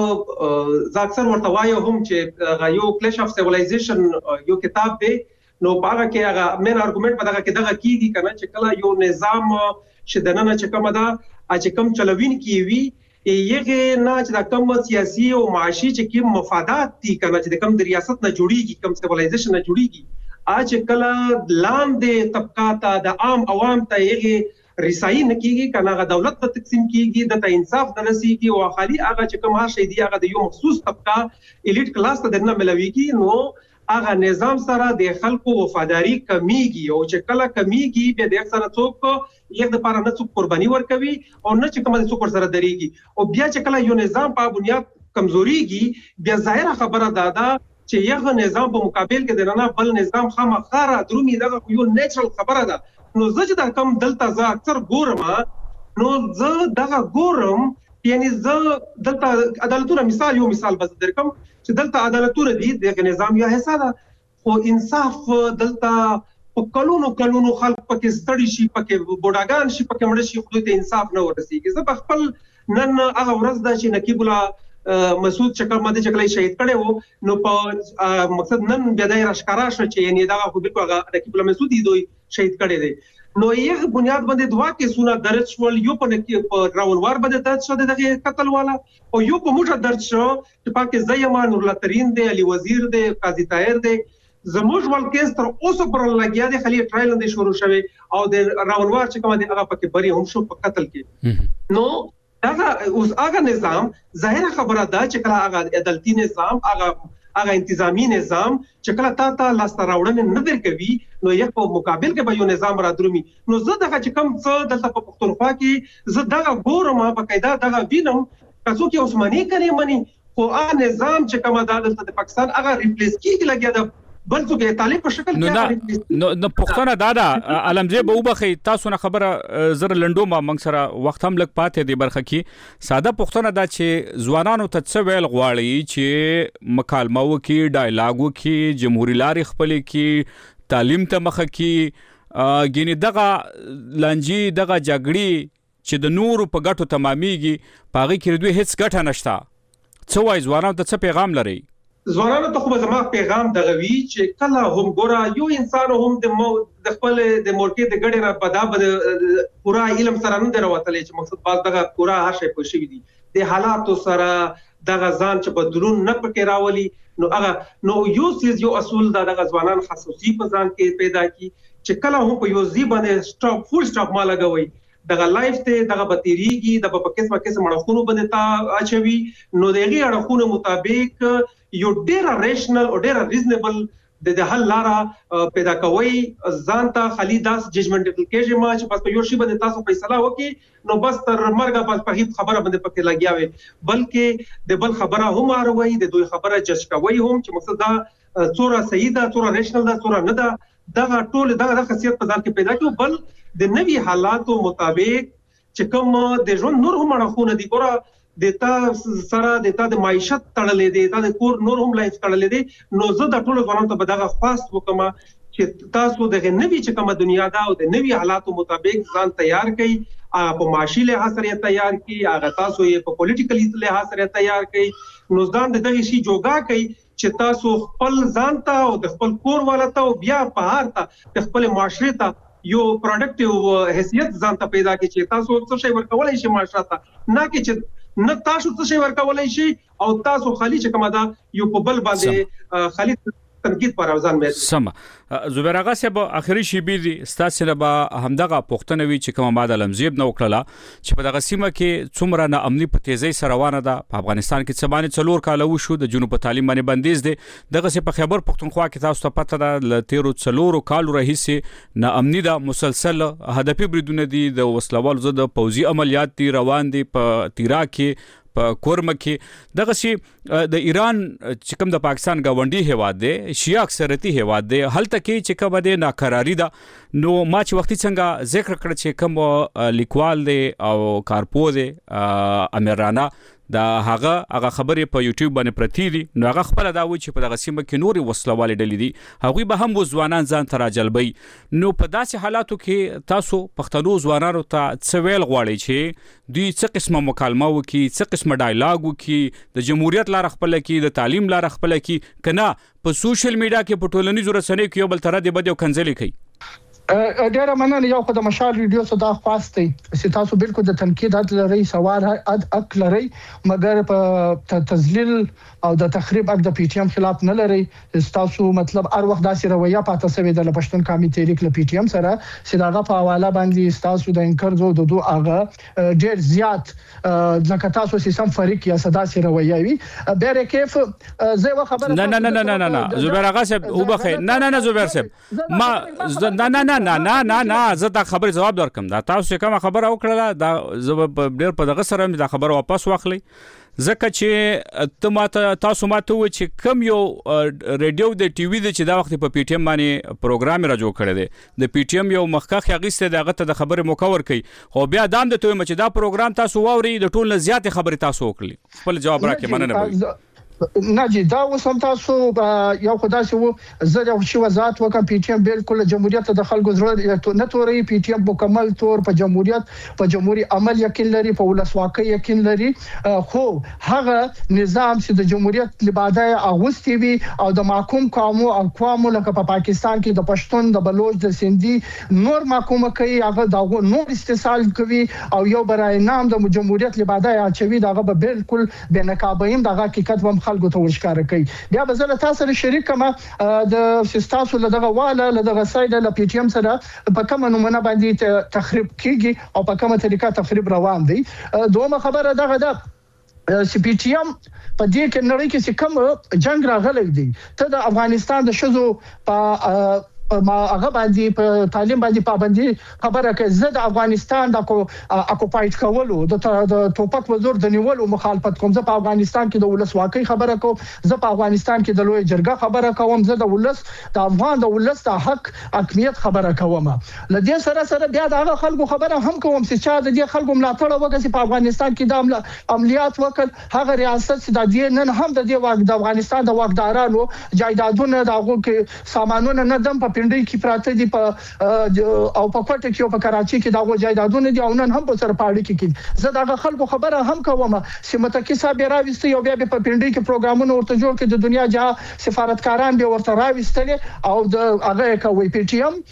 اکثر ورته وایي هم چې یو کلیش اف سیویلایزیشن یو کتاب دی نو پاره کې هغه مین ارګومنت په دغه کې دغه کیږي کنه چې کله یو نظام شدنه چې کومه ده چې کوم چلوین کیوي یغه نه چې د کوم سیاسي او معاشي چې کوم مفادات دي کنه چې د کوم د ریاست نه جوړیږي کوم سیویلایزیشن نه جوړیږي چې کله لاندې طبقات د عام عوام ته یغه رسایي نه کیږي کنه غو دولت ته تقسیم کیږي د انصاف نه رسیږي او خالي هغه چې کوم هر شي دی هغه د یو مخصوص طبقه الیټ کلاس ته نه ملويږي نو هغه نظام سره د خلکو وفاداری کمیږي او چې کله کمیږي به د اکثر څوک یو د پاره نه څوک قرباني ورکوي او نه چې کوم څوک سره دريږي او بیا چې کله یو نظام په بنیاد کمزوريږي بیا ظاهره خبره ده چې یو نظام په مقابل کې د نه بل نظام خامخاره درومي دغه یو نیچرل خبره ده نو زه چې دا کم دلته زه اکثر ګورم نو زه دغه ګورم یعنی زه دلته عدالتونه یو مثال بس درکم چې دلته عدالتونه دي د نظام یا حصہ ده خو انصاف دلته په کلونو خلک پکې ستړي شي پکې بوډاګان شي پکې مړ شي خو ته انصاف نه ورسیږي زه په خپل نن هغه ورځ دا چې نقیب الله مسعود شکر ماده چکلای شهید کړي وو نو په مقصد نن بیا د راشکارا شو چې یعنی دا خو بالکل هغه نقیب الله مسعود دوی شهید کړي دي نو یو بنیاد باندې دوا کې سونه درج شول یو په راونوار باندې درج شو دغه قتل والا او یو په موټه درج شو چې پاکه زیما نور الله ترين دی علي وزیر دی قاضي طاهر دی زموږ ولکې تر اوسه پر لګیا دی خلی ټرایل نه شروع شوی او د راونوار چې کوم دی هغه پکې بری هم شو په قتل کې نو هغه نظام ظاهره خبره ده چې کله هغه عدالتي نظام هغه انتظامی نظام چې کله تا لاسته راوړنه نه درکوي نو یو په مقابل کې به یو نظام را درومي نو زه دغه چې کوم څه دلته په پښتونخوا کې زه دغه ګورم په قاعده دغه وینم تاسو کې عثماني کړي مني خو هغه نظام چې کومه دلته د پاکستان هغه ریپلیس کیږي لګیا ده بل څه کې طالب په شکل کې نو پښتنه دادا علمجیب وبخي تاسو نه خبره زره لندو ما منګ سره وخت هم لګ پاتې دی برخه کې ساده پښتنه دا چې ځوانانو ته څه ویل غواړي چې مکالمه وکي ډایلاګ وکي جمهوریت لاري خپل کې تعلیم ته مخه کې ګینه دغه لنجي دغه جګړې چې د نور په ګټو تمامېږي پاغي کې دوی هیڅ ګټه نشته څه وای ځوانانو ته څه پیغام لري زوانانو ته خو زما پیغام دغه وی چې کله هم ګورا یو انسان هم د خپل د مورکې د ګډه را پدا پورا علم سره نه درواتلې چې مقصد باز دغه پورا هر شی په شي دي د حالاتو سره دغه ځان چې بدلون نه پکې راولي نو هغه نو یو سیز یو اصول دغه ځوانان خصوصي په ځان کې پیدا کی چې کله هم په یو ځی باندې سټاپ فول سټاپ ما لګوي دغه لایف ته دغه بتیریږي د په قسمه مړخونو باندې تا اچوي نو دغه اړخونو مطابق یو ډیر ریشنل او ډیر ریزنبل د حل لاره پیدا کوي ځان ته خالي داس ججمنټ کېږي ما چې پس په یو شی باندې تاسو فیصله وکي نو بس تر مرګه پس په هیڅ خبره باندې پکې لګیاوي بلکې د بل خبره هم اروي د دوی خبره جج کوي هم چې مقصد دا څوره صحیح ده څوره ریشنل ده څوره نه ده دغه ټول دغه خاصیت په ځان کې پیدا کیو بل د نوي حالاتو مطابق چې کوم د ژوند نور هم اړخونه دي ګوره دتا سره دتا د معیشت تړلې دي دتا د کور نور هم لایف تړلې دي نو زه د ټولو ځوانانو ته بدغه خاص وکم چې تاسو دغه نوي چې کومه دنیا دا او د نوي حالاتو مطابق ځان تیار کړئ په معاشي لحاظ سره تیار کړئ هغه تاسو یې په پولیټیکلی لحاظ سره تیار کړئ نو ځان دغه شی جوګا کړئ چې تاسو خپل ځان ته او د خپل کور والا ته او بیا په هر ته خپل معاشره ته یو پروډکټیو حیثیت ځان ته پیدا کړي چې تاسو څه شی ورکولای شئ معاشرت ته، نه کې چې نه تاسو څه شی ورکولای شئ او تاسو خالي چې کومه دا یو په بل باندې خالي تنقید پر اوزان مې سم. زبیر آغا صاحب اخري شی بي دي ستاسو نه به همدغه پښتنه وی چې کومه ماده لمزیب نو کړله چې په دغه سیمه کې څومره نه امني په تیزی سره روانه ده. په افغانستان کې څه باندې 4 کال وشو د جنوب په تعلیم باندې بندیز دي. دغه څه په خیبر پښتونخوا کې تاسو ته پته ده ل 13 کال راهیسه نه امني ده، مسلسل هدفي بریدونه دي، د وسلوال زده پوزي عملیات دي روان دي په تیرا کې په کورم کې. دغه شی د ایران چې کوم د پاکستان گاونډي هیواد دی، شیعه اکثریتي هیواد دی، هلته کې چې کومه د ناقراری ده. نو ما چې وختي څنګه ذکر کړ چې کوم لیکوال دی او کارپو دی امیرانا دا هغه خبرې په یوټیوب باندې پرتی دي، نو هغه خپل دا وایي چې په دغه سیمه کې نوري وسلوالې ډلې دي، هغوی به هم ځوانان ځان ته راجلبي. نو په داسې حالاتو کې تاسو پښتنو ځوانانو ته څه ویل غواړئ چې دوی څه قسمه مکالمه وکړي، څه قسمه ډایلاګ وکړي، د جمهوریت لار خپل کې، د تعلیم لار خپل کې، کنه په سوشل میډیا کې په ټولنیزو رسنیو کې یو بل تر دې بده کنځلې کوي. ډیره مننه. یو خو د مشال ویډیو صدا خواستي چې تاسو بالکل د تنقید حق لري، سوال حق لري، مګر په تذلیل او د تخریب حق د پی ټی ایم خلاف نه لري. تاسو مطلب هر وخت داسې رویه پاتې سوي د پښتون قومي تحریک ل پی ټی ایم سره چې داغه په حواله باندې تاسو د انکر زو د دوه هغه ډیر زیات ځکه تاسو سیستم فریق یا صدا سي رویه وي بیره کیف زه خبره نه زبیر آغا صاحب او بخیر نه زبیر صاحب ما نه زه دا خبر جواب درکم. دا تاسو کوم خبره وکړه دا زه ډیر په دغه سره دا خبره واپس واخلي، ځکه چې تاسو ماته و چې کم یو ریډیو د ټي وي د چې دا وخت په پی ټی ایم باندې پروګرام را جوړ کړی دی، د پی ټی ایم یو مخکخ اغیسته دغه ته د خبره مکور کوي، خو بیا دام د توې چې دا پروګرام تاسو واوري د ټول نه زیات خبره تاسو وکړي. خپل جواب راکې مننه به نه جی دا وسم تاسو یو خدای سو زه یو شی وضاحت وکم. پی ټی ایم بالکل جمهوریت د خلکو ضرورت نه توري، پی ټی ایم مکمل طور په جمهوریت په جمهوریت عمل یقین لري، په ولسواکۍ یقین لري، خو هغه نظام چې د جمهوریت لبادای اغوستي وي او د محکوم قومو او اقوامو لکه په پاکستان کې د پښتون، د بلوچ، د سندي نور محکوم کوي، هغه دا نور استحصال کوي او یو برای نام د جمهوریت لبادای اچوي، داغه به بالکل بنقابیم دغه حقیقت هم خلکو ته ورشکاره کوي. بیا به زه تاسو سره شریک کما د سیستاسو لدغه والا لدغه ساید ل پی ټی ایم سره په کومه نمونه باندې تخریب کیږي او په کومه طریقه تخریب روان دی. دومره خبره دغه ده سی پی ټی ایم په دې کې نړۍ کې کوم جنگ راغلی دی، ته د افغانستان د شذو په ما هغه باندې په تعلیم باندې پابندي خبره کوي. زه د افغانستان د اکوپایډ کولو د ټوپک وزور د نیولو مخالفت کوم. زه په افغانستان کې د ولسواکۍ خبره کوم، زه په افغانستان کې د لوی جرګه خبره کوم، زه د ولس د افغان د ولس د حق حاکمیت خبره کوم. لدې سره بیا د خلکو خبره هم کوم چې چا د دې خلکو ملاتړ وکړي په افغانستان کې د عملیات وکړ، هغه ریاست چې د دې نن هم د دې د افغانستان د واکدارانو جایدادونه دغه کې سامانونه نه دم په پندای کې پراته دي په او په کوټه کې او په کراچي کې دغه جایدادونه دي او نن هم په سر پاړی کې زه دغه خلکو خبره هم کوم چې متکی صاحب راوستي او بیا په پندای کې پروګرامونه ورته جوړ کړي د دنیا جا سفارتکاران به ورته راوستل او د هغه کوي پی ټی ایم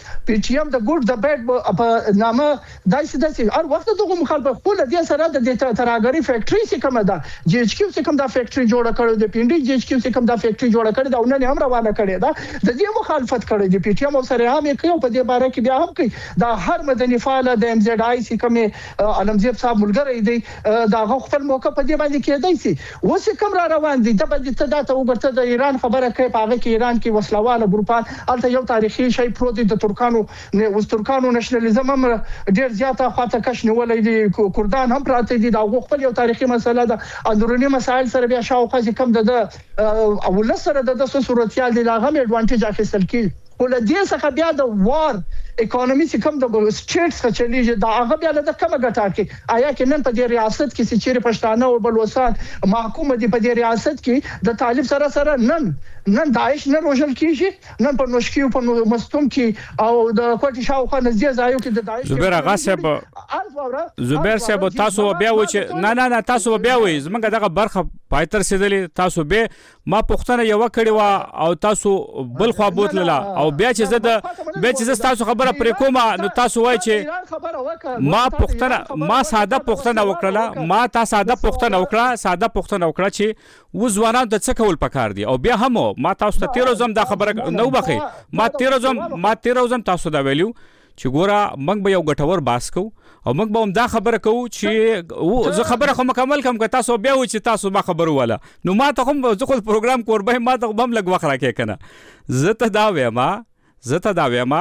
د ګډ د بیډ په نامه داسې هر وخت دغه مخالفت خپل د سره د تراګری فیکټری څخه کوم دا جی ایچ کیو څخه کوم دا فیکټری جوړه کړو د پندای جی ایچ کیو څخه کوم دا فیکټری جوړه کړې دا نن هم روانه کړې دا د دې مخالفت کړې د پی ټی ایم سره هم کوي په دې باره کې بیا هم کوي دا هر مدني فعال د ام زد آی سی کوم علمزیب صاحب ملګری دی دا خپل موقع په دې باندې کېدای شي اوس کوم را روان دي د باندې ته دا ته وګورته د ایران خبره کوي په هغه کې ایران کې وسلواله ګروپان الته یو تاریخي شی پروت د ترکانو نشنالیزم هم ډیر زیاته خاطر کش نیولې دي کردان هم پراته دي دا خپل یو تاریخي مسله ده اندرونی مسائل سره بیا شاوخه کم د اول سره د صورتيال دي هغه ایڈوانټیج اخیستل کی ولدې څخه بیا د وار اکانومي چې کوم د سټیټس څخه چلیږي دا هغه بیا د کومه ګټه کې آیا کې نن په دې ریاست کې چې چیرې پښتانه او بلوچستان محکومه دي په دې ریاست کې د طالب سره نن داعش نه روزل کیږي نن په نوشکیو په مستوم کې او د کوټي شاوخه نږدې ځایو کې د داعش زبیر آغا صاحب تاسو بیا و چې نه تاسو بیا وې زمونږ دغه برخه پایتر سیدلې تاسو به ما پښتنه یو کړي وا او تاسو بل خوا بوتلله او بیا چې تاسو خبره پرې کومه نو تاسو وایي چې ما ساده پښتنه وکړه ما تا ساده پښتنه وکړه چې و ځوانان د څه کول پکار دي او بیا هم ما تاسو ته 13 زم دا خبره نو بخي ما 13 زم تاسو دا ویلو چې ګوره موږ به یو ګټور باس کو او موږ به هم دا خبره کوو چې زه خبره خو مکمل کوم که تاسو بیا و چې تاسو ما خبرو والا نو ما ته هم زه خو پروګرام کوربه ما ته هم لږ وخت راکې کنه زه ته دا وایم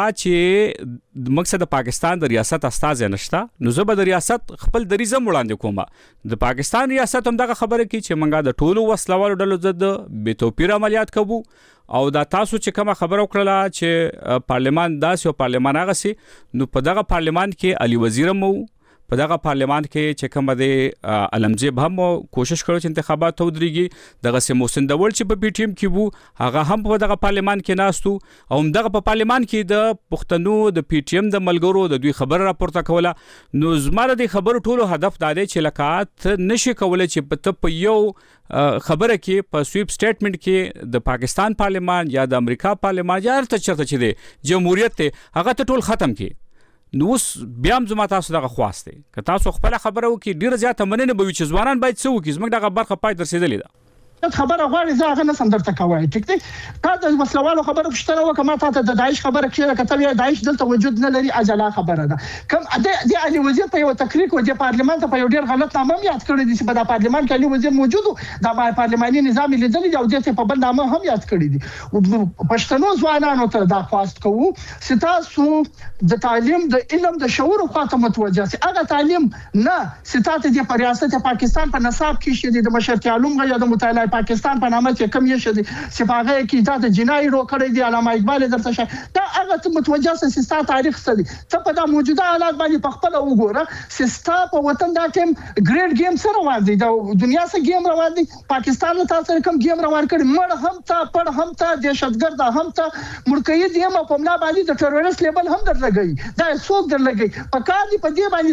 چې مقصد پاکستان د ریاست استاد نشته نو زه به د ریاست خپل دریزه وړاندې کوم د پاکستان ریاست هم دغه خبره کوي چې موږ د ټولو وسلوالو ډلو ضد بې توپیر عملیات کوو او دا تاسو چې کومه خبره وکړه چې پارلیمان داسې او پارلیمان هغه سي نو په دغه پارلیمان کې علي وزیر مو په دغه پارلیمان کې چې کومه د علمزیب هم کوشش کړو چې انتخابات ودرېږي دغه سه محسن دول چې په پی ټی ایم کې وو هغه هم په دغه پارلیمان کې ناستو او هم دغه په پارلیمان کې د پښتنو د پی ټی ایم د ملګرو د دوی خبر راپورته کوله نو زماره د خبرو ټولو هدف دا دی چې لکات نشي کولای چې په یو خبره کې په سویپ سټیټمنټ کې د پاکستان پارلیمان یا د امریکا پارلیمان یا هر چرته چې دی جمهوریت ته هغه ته ټول ختم کی نو بیا هم زما تاسو دغه خواسته که تاسو خپل خبره وکي ډیره زیاته مننه به چې ځوانان باید څه وکي زموږ دغه برخه پای تر رسیدلې ده خبره غواړي زه هغه نه سم درته کوي ټیک دی تا د مسلوالو خبره پښتنه وکما ته د داعش خبره کړه کته یا داعش دلته وجود نه لري اجلا خبره ده کوم د علي وزیر په یو تقریر کې د پارلیمان ته په یو ډیر غلط نامه یاد کړی دي چې په پارلیمان کې علي وزیر موجود د پارلماني نظام لیدل دي او د په بل نامه هم یاد کړی دي پښتنو ځوانانو ته دا خواست کوو چې تاسو د تعلیم د علم د شعور خاطر متوجه سي هغه تعلیم نه ستاسو د ریاست پاکستان په نصاب کې شې د مشرقي علوم غیا د مطالعه پاکستان په نامه چې کم یې شې چې باغه کې دا د جنایي رو کړی دی علامه اقبال درته شه دا هغه متوجه سي ستاسو تاریخ ستدي ته په دا موجوده حالات باندې په خپل وګوره چې ستاسو په وطن دا ټیم ګریډ گیم سره روان دي د دنیا سره گیم روان دي پاکستان له تاسو کوم گیم روان کړي مړ هم ته پړ هم ته دهشتګرد هم ته مړکې دي هم په ملا باندې د ټیرورست لیبل هم درلګي دا څوک درلګي په کار دي په دې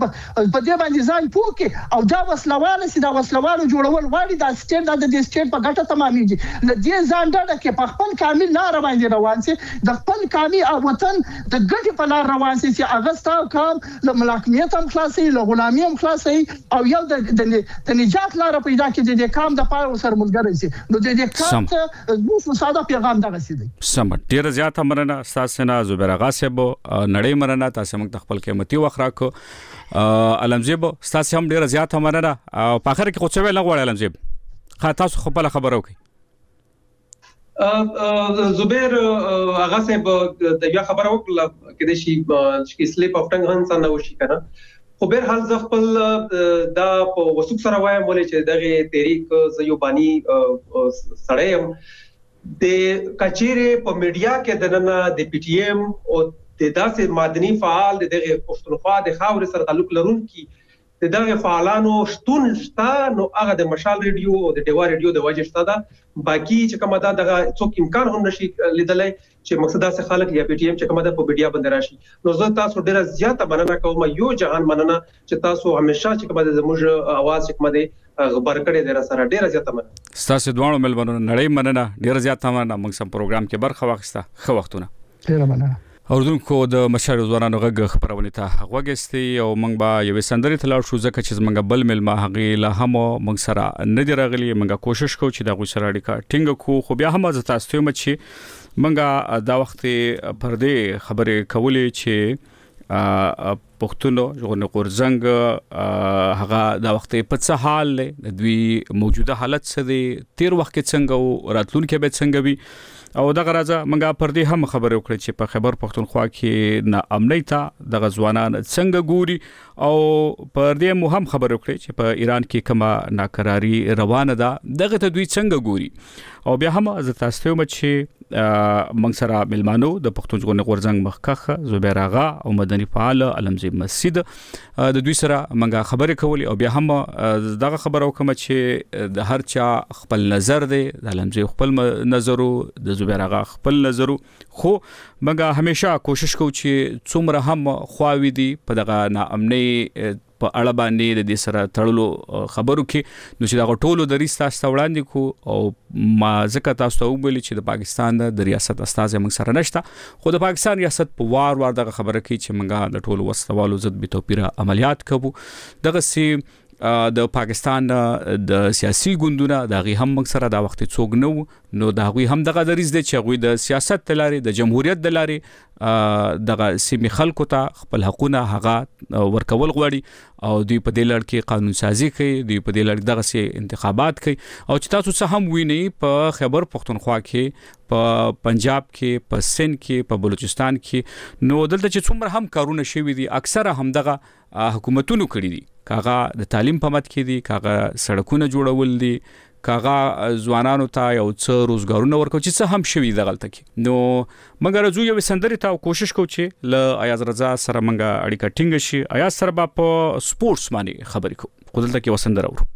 باندې ځان پوکي او دا وسلواله سي دا وسلواله جوړول واړي دا سټیټ د دې سټیټ په ګټه تمامېږي د دې ځان ډډه کې په خپل کامل لار باندې روان سي د خپل کامل وطن د ګټې په لار روان سي چې اغستا کام له ملاکمیت هم خلاصي له غلامي هم خلاصي او یو د نجات لار پیدا کړي د کام د پاره سر ملګری سي نو د دې کام ته مو ساده پیغام دغه سي دي سم ډیر زیاته مرنه تاسو نه زبیر غاسب نړۍ مرنه تاسو موږ خپل قیمتي وخت راکو علمزیب تاسو هم ډیر زیاته مرنه او په اخر کې کوڅه ویل غواړم علمزیب تاسو خپل خبرو کوي زبیر هغه صاحب د یو خبره وکړه کې د شي سلیپ اف ټنګ هن څنګه وشي کنه خو بهر حال ز خپل دا په وسوک سره وایم ولې چې دغه تحریک زیوبانی سړیم د کچيره په میډیا کې دنه د پی ټی ایم او د داسې مدني فعال دغه پښتونخوا د خاور سره تعلق لرونکي دغه فعالانو شتون شته نو هغه د مشال ریډیو او د ډیوا ریډیو د وجه شته دا باقي چې کومه دا دغه څوک امکان هم نشي لیدلای چې مقصد دا خلک یا پی ټی ایم چې کومه دا په میډیا باندې راشي نو زه تاسو ډیره زیاته مننه کوم یو جهان مننه چې تاسو همیشه چې کومه د زموږ आवाज چې کومه د خبر کړي در سره ډیره زیاته مننه تاسو دوه ملمنو نړۍ مننه ډیره زیاته مننه موږ سم پروګرام کې برخه واخیسته خو وختونه ډیره مننه اوردونکو د مشر ځوانانو غږ خبرونه ته غوږستي او موږ به یو سندري تلاړ شو ځکه چې موږ بل ملما هغه له هم موږ سره نه دی راغلي موږ کوشش کوو چې دا غو سره اړیکه ټینګ کو خو بیا هم ز تاسو ته مچ موږ دا وخت پر دې خبرې کولې چې پښتونو ژغورنې غورځنګ هغه دا وخت په څه حال د دوی موجوده حالت څه دی تیر وخت کې څنګه او راتلونکي به څنګه وي او دغه راځه منګه پر دې هم خبرې وکړې چې په خیبر پښتونخوا کې نه امنیت د غزوانان څنګه ګوري او پر دې مو هم خبرې وکړې چې په ایران کې کومه ناکراری روانه ده دغه ته دوی څنګه ګوري او بیا هم از تاسو ته چې موږ سره ملمانو د پښتون ژغورنې غورځنګ مخکخ زبیر آغا او مدني فعال علمزیب مسجد د دوی سره موږ خبرې کولې او بیا هم دغه خبرو کوم چې د هر چا خپل نظر دی د علمزیب خپل نظر د زبیر آغا خپل نظر خو موږ همیشه کوشش کوو چې څومره هم خواوي دي په دغه ناامنۍ په اړه باندې د دې سره تړلو خبرو کې نو چې دا ټولو د ریستا استوړاندې کو او ما ځکه تاسو ته ویل چې د پاکستان د ریاست استاد موږ سره نشته خو د پاکستان ریاست په وار دغه خبره کوي چې موږ د ټولو وسوالو ضد به توپیر عملیات کوو دغه سي د پاکستان د سیاسي ګوندونه د غي هم موږ سره دا وخت څوک نو دا غوي هم دغه دریز دي چې غوي د سیاست تلاري د جمهوریت د لاري دغه سیمه خلکو ته خپل حقونه هغه ورکول غواړي او دوی په دې لړ کې قانون سازي کوي دوی په دې لړ دغه سي انتخابات کوي او چې تاسو څه هم ویني په خیبر پختونخوا کې په پنجاب کې په سند کې په بلوچستان کې نو دلته چې څومره هم کارونه شوي دي اکثره هم دغه حکومتونو کړی دي کاغه د تعلیم په مت کې دي کاغه سړکونه جوړول دي کاغه ځوانانو ته یو څه روزګارونه ورکو چې څه هم شوي د غلطه کې نو مګر زو یو سندري ته کوشش کوو چې ل ایاز رضا سره منګه اړیکه ټینګ شي ایاز سره په سپورتس باندې خبرې کوو خو دلته کې وسندر اورو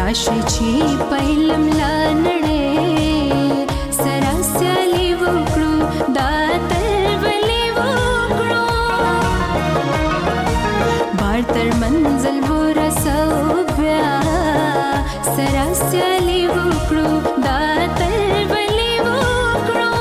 راشي چې پهلم لا نړۍ سره سیالي وکړو دا تلولي وکړو بار تر منزل ورسو بیا سره سیالي وکړو دا تلولي وکړو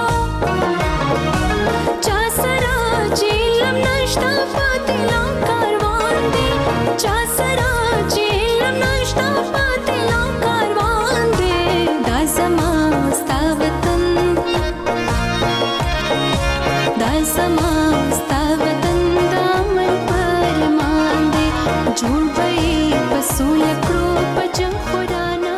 چا سره چې لم نشتا پاتې لا کاروان دی چا سره چې لم نشتا پاتې لا کاروان دی دا زما ستا وطن دا زما ستا وطن دا من پرمان دی جوړ به په سوله کړو په جنګ خورانه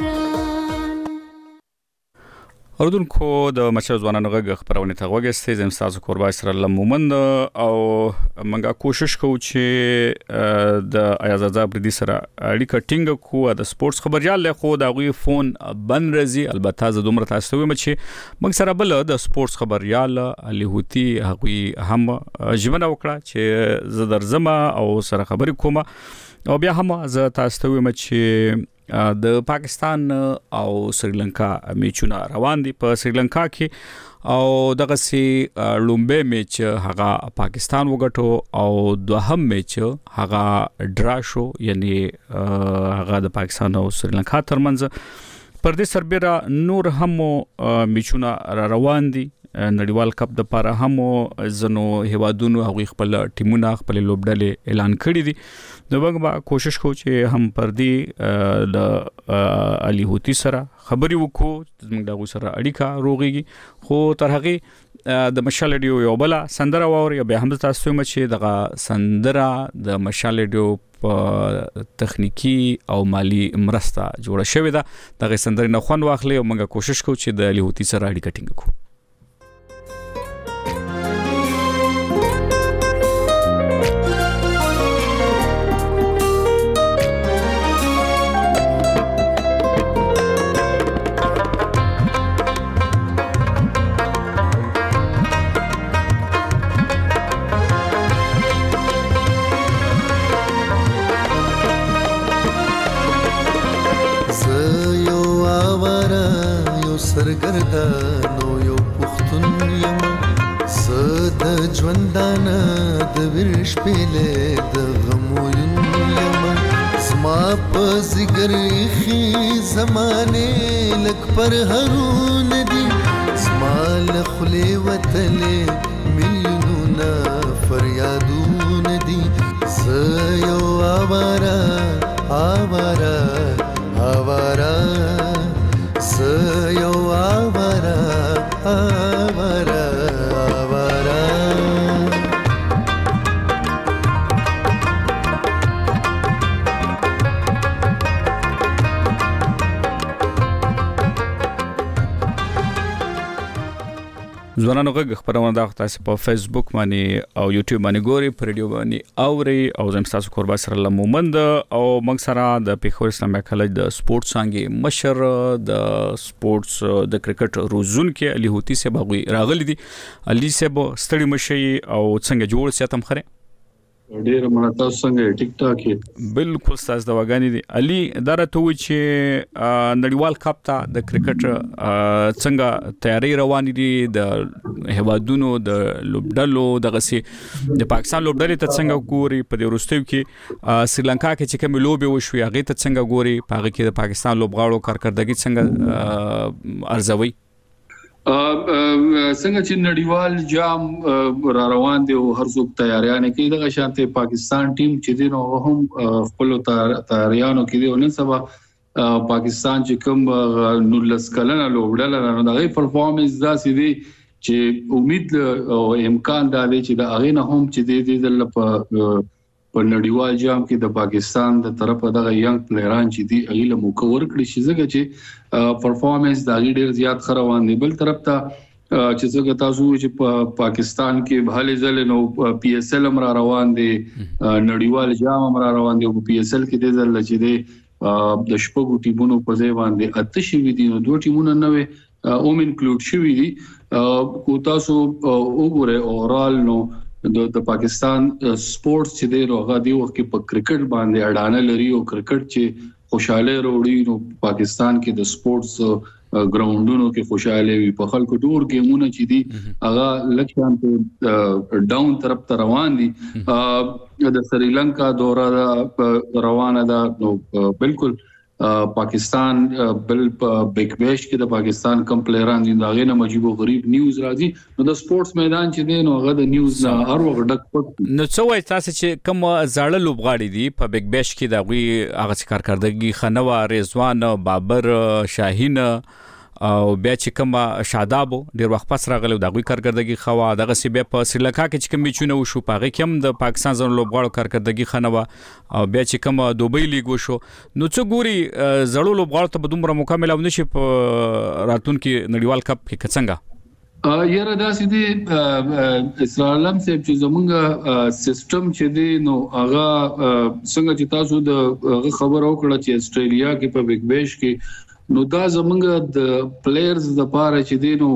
اوردونکو د مشر ځوانانو غږ خبرونه ته وګورئ زم تاسو کوربای سره لمومند او منګه کوشش کوو چې د ایازازا بریدي سره اړیکه ټینګ کوو د سپورتس خبريال له خو د غوي فون بند رزي البته ز دومره تاسو ویم چې موږ سره بل د سپورتس خبريال علي هوتي هغوی هم ژوند وکړه چې ز درزمه او سره خبرې کوم او بیا هم ز تاسو ویم چې د پاکستان او سریلانکا میچونه روان دي په سریلانکا کې او دغه سي لومبه میچ هغه پاکستان وګټو او دوهم میچ هغه ډرا شو یعنی هغه د پاکستان او سریلانکا ترمنځ پر دې سربېره نور هم میچونه روان دي نړیوال کپ د لپاره هم زنو هوادونو هغه خپل ټیمونه خپل لوبډلې اعلان کړی دي نو موږ کوشش کوو چې هم پر دې د علي هوتي سره خبري وکړو موږ دغه سره اړیکه روغيږي خو تر هغه د مشال ډیو یو بل سندره ووري به هم تاسو چې دغه سندره د مشال ډیو په تخنیکی او مالی مرسته جوړه شوې ده دغه سندره نه خوان واخلې او موږ کوشش کوو چې د علي هوتي سره اړیکه ټینګ کړو سرګردانو یو پښتون یم زه د ژوندانه د ورش پیلې د غموین یم زما په ځګر خي زمانه لک پر هرون دي زما له خولې وتلې میلیونونه فریادونه دي زه یو آواره آواره آواره زه یو آواره آواره آواره ځوانانو غږ خبرونه دا تاسو په فیسبوک باندې او یوټیوب باندې ګوري په ریډیو باندې اوري او زم تاسو کوربای سره لمومند او موږ سره د پیښور اسلامي کالج د سپورتس څنګه مشر د سپورتس د کرکټ روزون کې علي هوتي سه باغوي راغلي دي علي سه بو ستړي مشي او څنګه جوړ ساتم خره ډیر مناته څنګه ټیک ټاک بالکل تاسو دا وګانی دي علي درته و چې نړیوال کپ ته د کرکټ څنګه تیاری روان دي د هوادونو د لوبډلو دغه سي د پاکستان لوبډلې ته څنګه ګوري په دې وروستیو کې سریلانکا کې چې کوم لوبي وشوي هغه ته څنګه ګوري په هغه کې د پاکستان لوبغاړو کارکردګي څنګه ارزوي څنګه چې نړیوال جام را روان دي او هر څوک تیاریانه کوي دغه شانته پاکستان ټیم چې دي نو هم خپل تیاریانو کې دي او نن سبا پاکستان چې کوم نولس کلنه لوبډل نه دغه پرفورمنس داسې دي چې امید او امکان دا دی چې د اغه نه هم چې د په نړیوال جام کې د پاکستان د طرفه دغه ینګ پلیران چې دی اغه مکور کړی شي ځکه چې پرفورمنس د ډیر زیات خروان دی بل طرف ته چې څنګه تاسو چې په پاکستان کې بهاله ځل نو پی اس ال امر روان دي نړیوال جام امر روان دي او پی اس ال کې د ځل چې دی د شپږو ټیمونو په ځای باندې اته شي دي نو دوه ټیمونه نوې اوم انکلود شوي دي کو تاسو وګوره اورال نو د پاکستان سپورتس چې دی روغه دی وخت په کرکټ باندې اډانه لري او کرکټ چې خوشاله وروړي نو پاکستان کې د سپورتس ګراوندونو کې خوشاله وي په خلکو ډور گیمونه چې دي هغه لکشان ته ډاون طرف ته روان دي د سریلانکا دوره روانه ده نو بالکل پاکستان بل بیگ بیش کې د پاکستان کم پلیران دي دا غینه مجيب او غریب نیوز راځي نو د سپورتس میدان چې دی نو هغه د نیوز نه هر وخت ډک پټ نو څه وایي تاسو چې کوم زاړه لوبغاړي دي په بیگ بیش کې دا غوي هغه کارکردګي خنوا رضوان بابر شاهین او بیا چې کوم شاداب ډیر وخت پس راغلو دا غوي کارکردګي خوا دغه سی بیا په سریلانکا کې چې کوم میچونه وشو پاغه کوم د پاکستان زون لوبغاړو کارکردګي خنوا او بیا چې کوم دوبۍ لیګ وشو نو څو ګوري زړو لوبغاړو ته بدومره مکمل او نشي په راتلونکي نړیوال کپ کې څنګه یاره دا سیدی اسرائیلم سیب چې زمونږ سیستم چې دی نو هغه څنګه چې تاسو د خبر او کړه چې استرالیا کې په بیگ بیش کې نو دا زمونږ د پلیئرز د پاره چې دی نو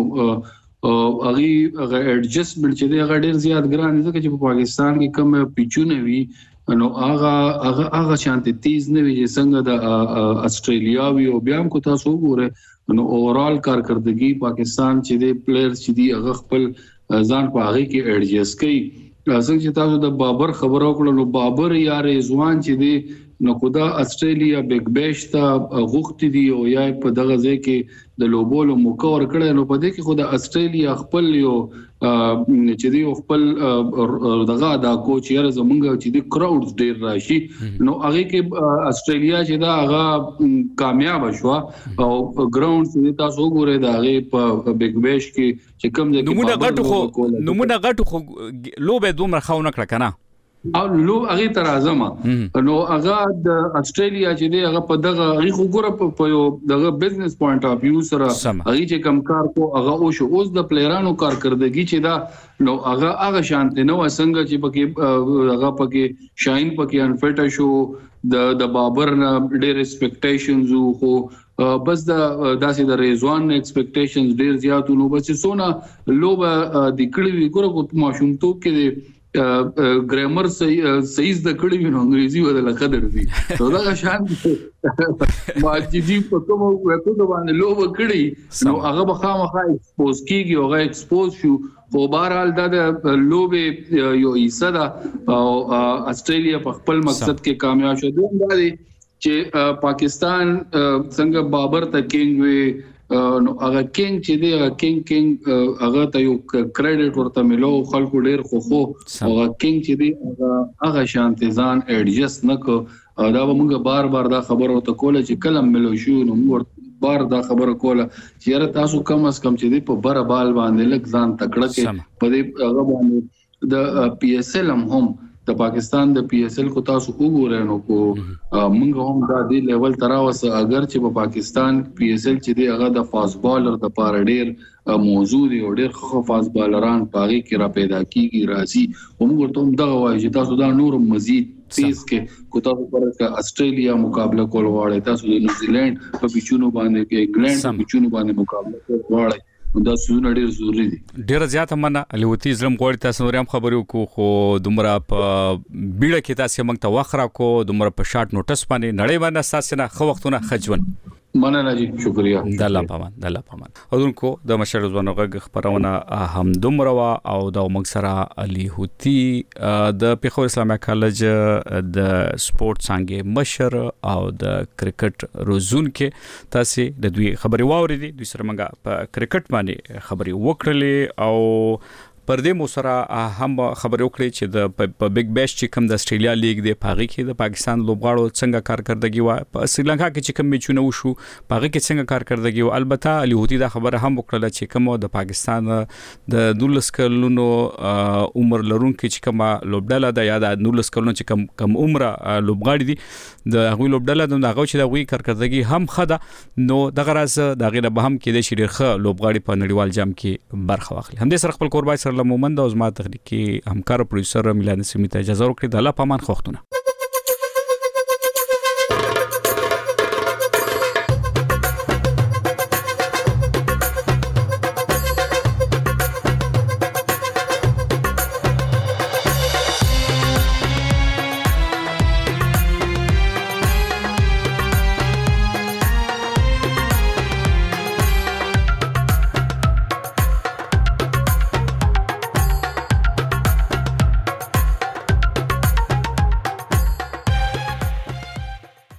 هغه ایڈجسټمنټ چې دی هغه ډیر زیات ګران دي چې په پاکستان کې کم پیچونه وي نو هغه شانتي تیز نه وي څنګه د استرالیا وی او بیا کو تاسو وګوره نو اوورال کارکردګي پاکستان چې دی پلیئرز چې دی هغه خپل ځان په هغه کې ایڈجسټ کوي څنګه چې تاسو د بابر خبرو کړو نو بابر یا رضوان چې دی نو خدا استرالیا بیگ بیش ته غوښتي دي او یا په دغه ځای کې د لوبولو موقع ورکړل نو په دې کې خدا استرالیا خپل یو چې دی خپل دغه دا کوچ یې زمونږ چې دی کراوډز ډیر راشي نو هغه کې استرالیا چې دا هغه کامیاب شو او ګراوند چې تاسو وګورئ دا هغه په بیگ بیش کې چې کوم ځای کې نمونه غټو لوبه دومره خاونه کړه کنه او لو هغه تر اعظم نو هغه د استرالیا چې دی هغه په دغه هغه وګوره په یو دغه بزنس پوینټ اف ویو سره هغه چې کم کار کو هغه او شو اوس د پلیرانو کارکردګي چې دا نو هغه شانت نه وسنګ چې پکې هغه پکې شاین پکې انفټ شو د بابر نه ډېر ایکسپیکټیشنز خو بس داسې د رضوان ایکسپیکټیشنز ډېر زیات نو بس سونه لوبه د کړي وی ګوره ماشوم توپ کې ګرامر صحیح د کړي وینو انګریزي ودل قدر دي نو دا شان ما چې په کوم وخت باندې لوب کړي نو هغه بخامخا ایکسپوز کیږي هغه ایکسپوز شو خو بهرحال د لوب یو حصہ ده او استرالیا په خپل مقصد کې کامیاب شو دوی دا دي چې پاکستان څنګه بابر ته کینګ وي نو هغه کینګ چې دی هغه کینګ هغه ته یو کریډټ ورته ملو خلکو ډیر خو هغه کینګ چې دی هغه شانتي ځان ایڈجسټ نکو دا موږ بار دا خبره ته کوله چې کلم ملو شو نو موږ بار دا خبره کوله چې تاسو کم از کم چې دی په بر بال باندې لک ځان تکړه کې په دې هغه باندې د پی ایس ال هم د پاکستان د پی ایس ال کو تاسو وګورئ نو کو موږ هم دا دی لیول تراوسه اگر چې په پاکستان پی ایس ال چې دی هغه د فاست بالر د پاره ډیر موضوع دی او ډیر خو فاست بالران پاغي کې را پیدا کیږي راځي موږ ته هم دغه وایي چې تاسو دا نور مزید تیز کې کو تاسو پرته استرالیا مقابله کول غواړئ تاسو د نیوزیلند په پیچونو باندې کې انګلند په پیچونو باندې مقابله کول غواړئ دا سونه ډیر ضروری دي ډیر زیات مننه الوتی زرم غوړی تاسو نورم خبرو کو خو دومره په بیړه کې تاسو موږ ته وخره کو دومره په شارټ نوټس باندې نړۍ باندې اساسنه خو وختونه خجون مننه جی شکریا د الله پامان اذونکو د مشر رضوان غږ خبرونه هم دومره وا او د موږ سره علي هوتی د پیښور اسلامي کالج د سپورت څنګه مشر او د کرکټ روزون کې تاسو د دوی خبري واوریدي دوی سره موږ په کرکټ باندې خبري وکړلې او پر دې مو سره هم خبرې وکړې چې د بیگ بیش چې کوم د استرالیا لیګ دی پاغي کې د پاکستان لوبغاړو څنګه کارکردګي و په سریلانکا کې چې کوم میچونه وشو پاغي کې څنګه کارکردګي و البته علي هوتی دا خبره هم وکړه چې کوم د پاکستان د 12 کلونو عمر لرونکو چې کوم لوبډاله د یا د 19 کلونو چې کوم عمر لوبغاړي دي د هغوی لوبډاله د هغه چې د هغوی کارکردګي هم خده نو دغه راز د غیره به هم کې د شریخ لوبغاړي په نړیوال جام کې برخه واخلي هم د سر خپل قربای سره مومند او زما تخنیکی همکار پروډوسر میلان سیمه ته اجازه ورکړي د الله پامان خوښتونه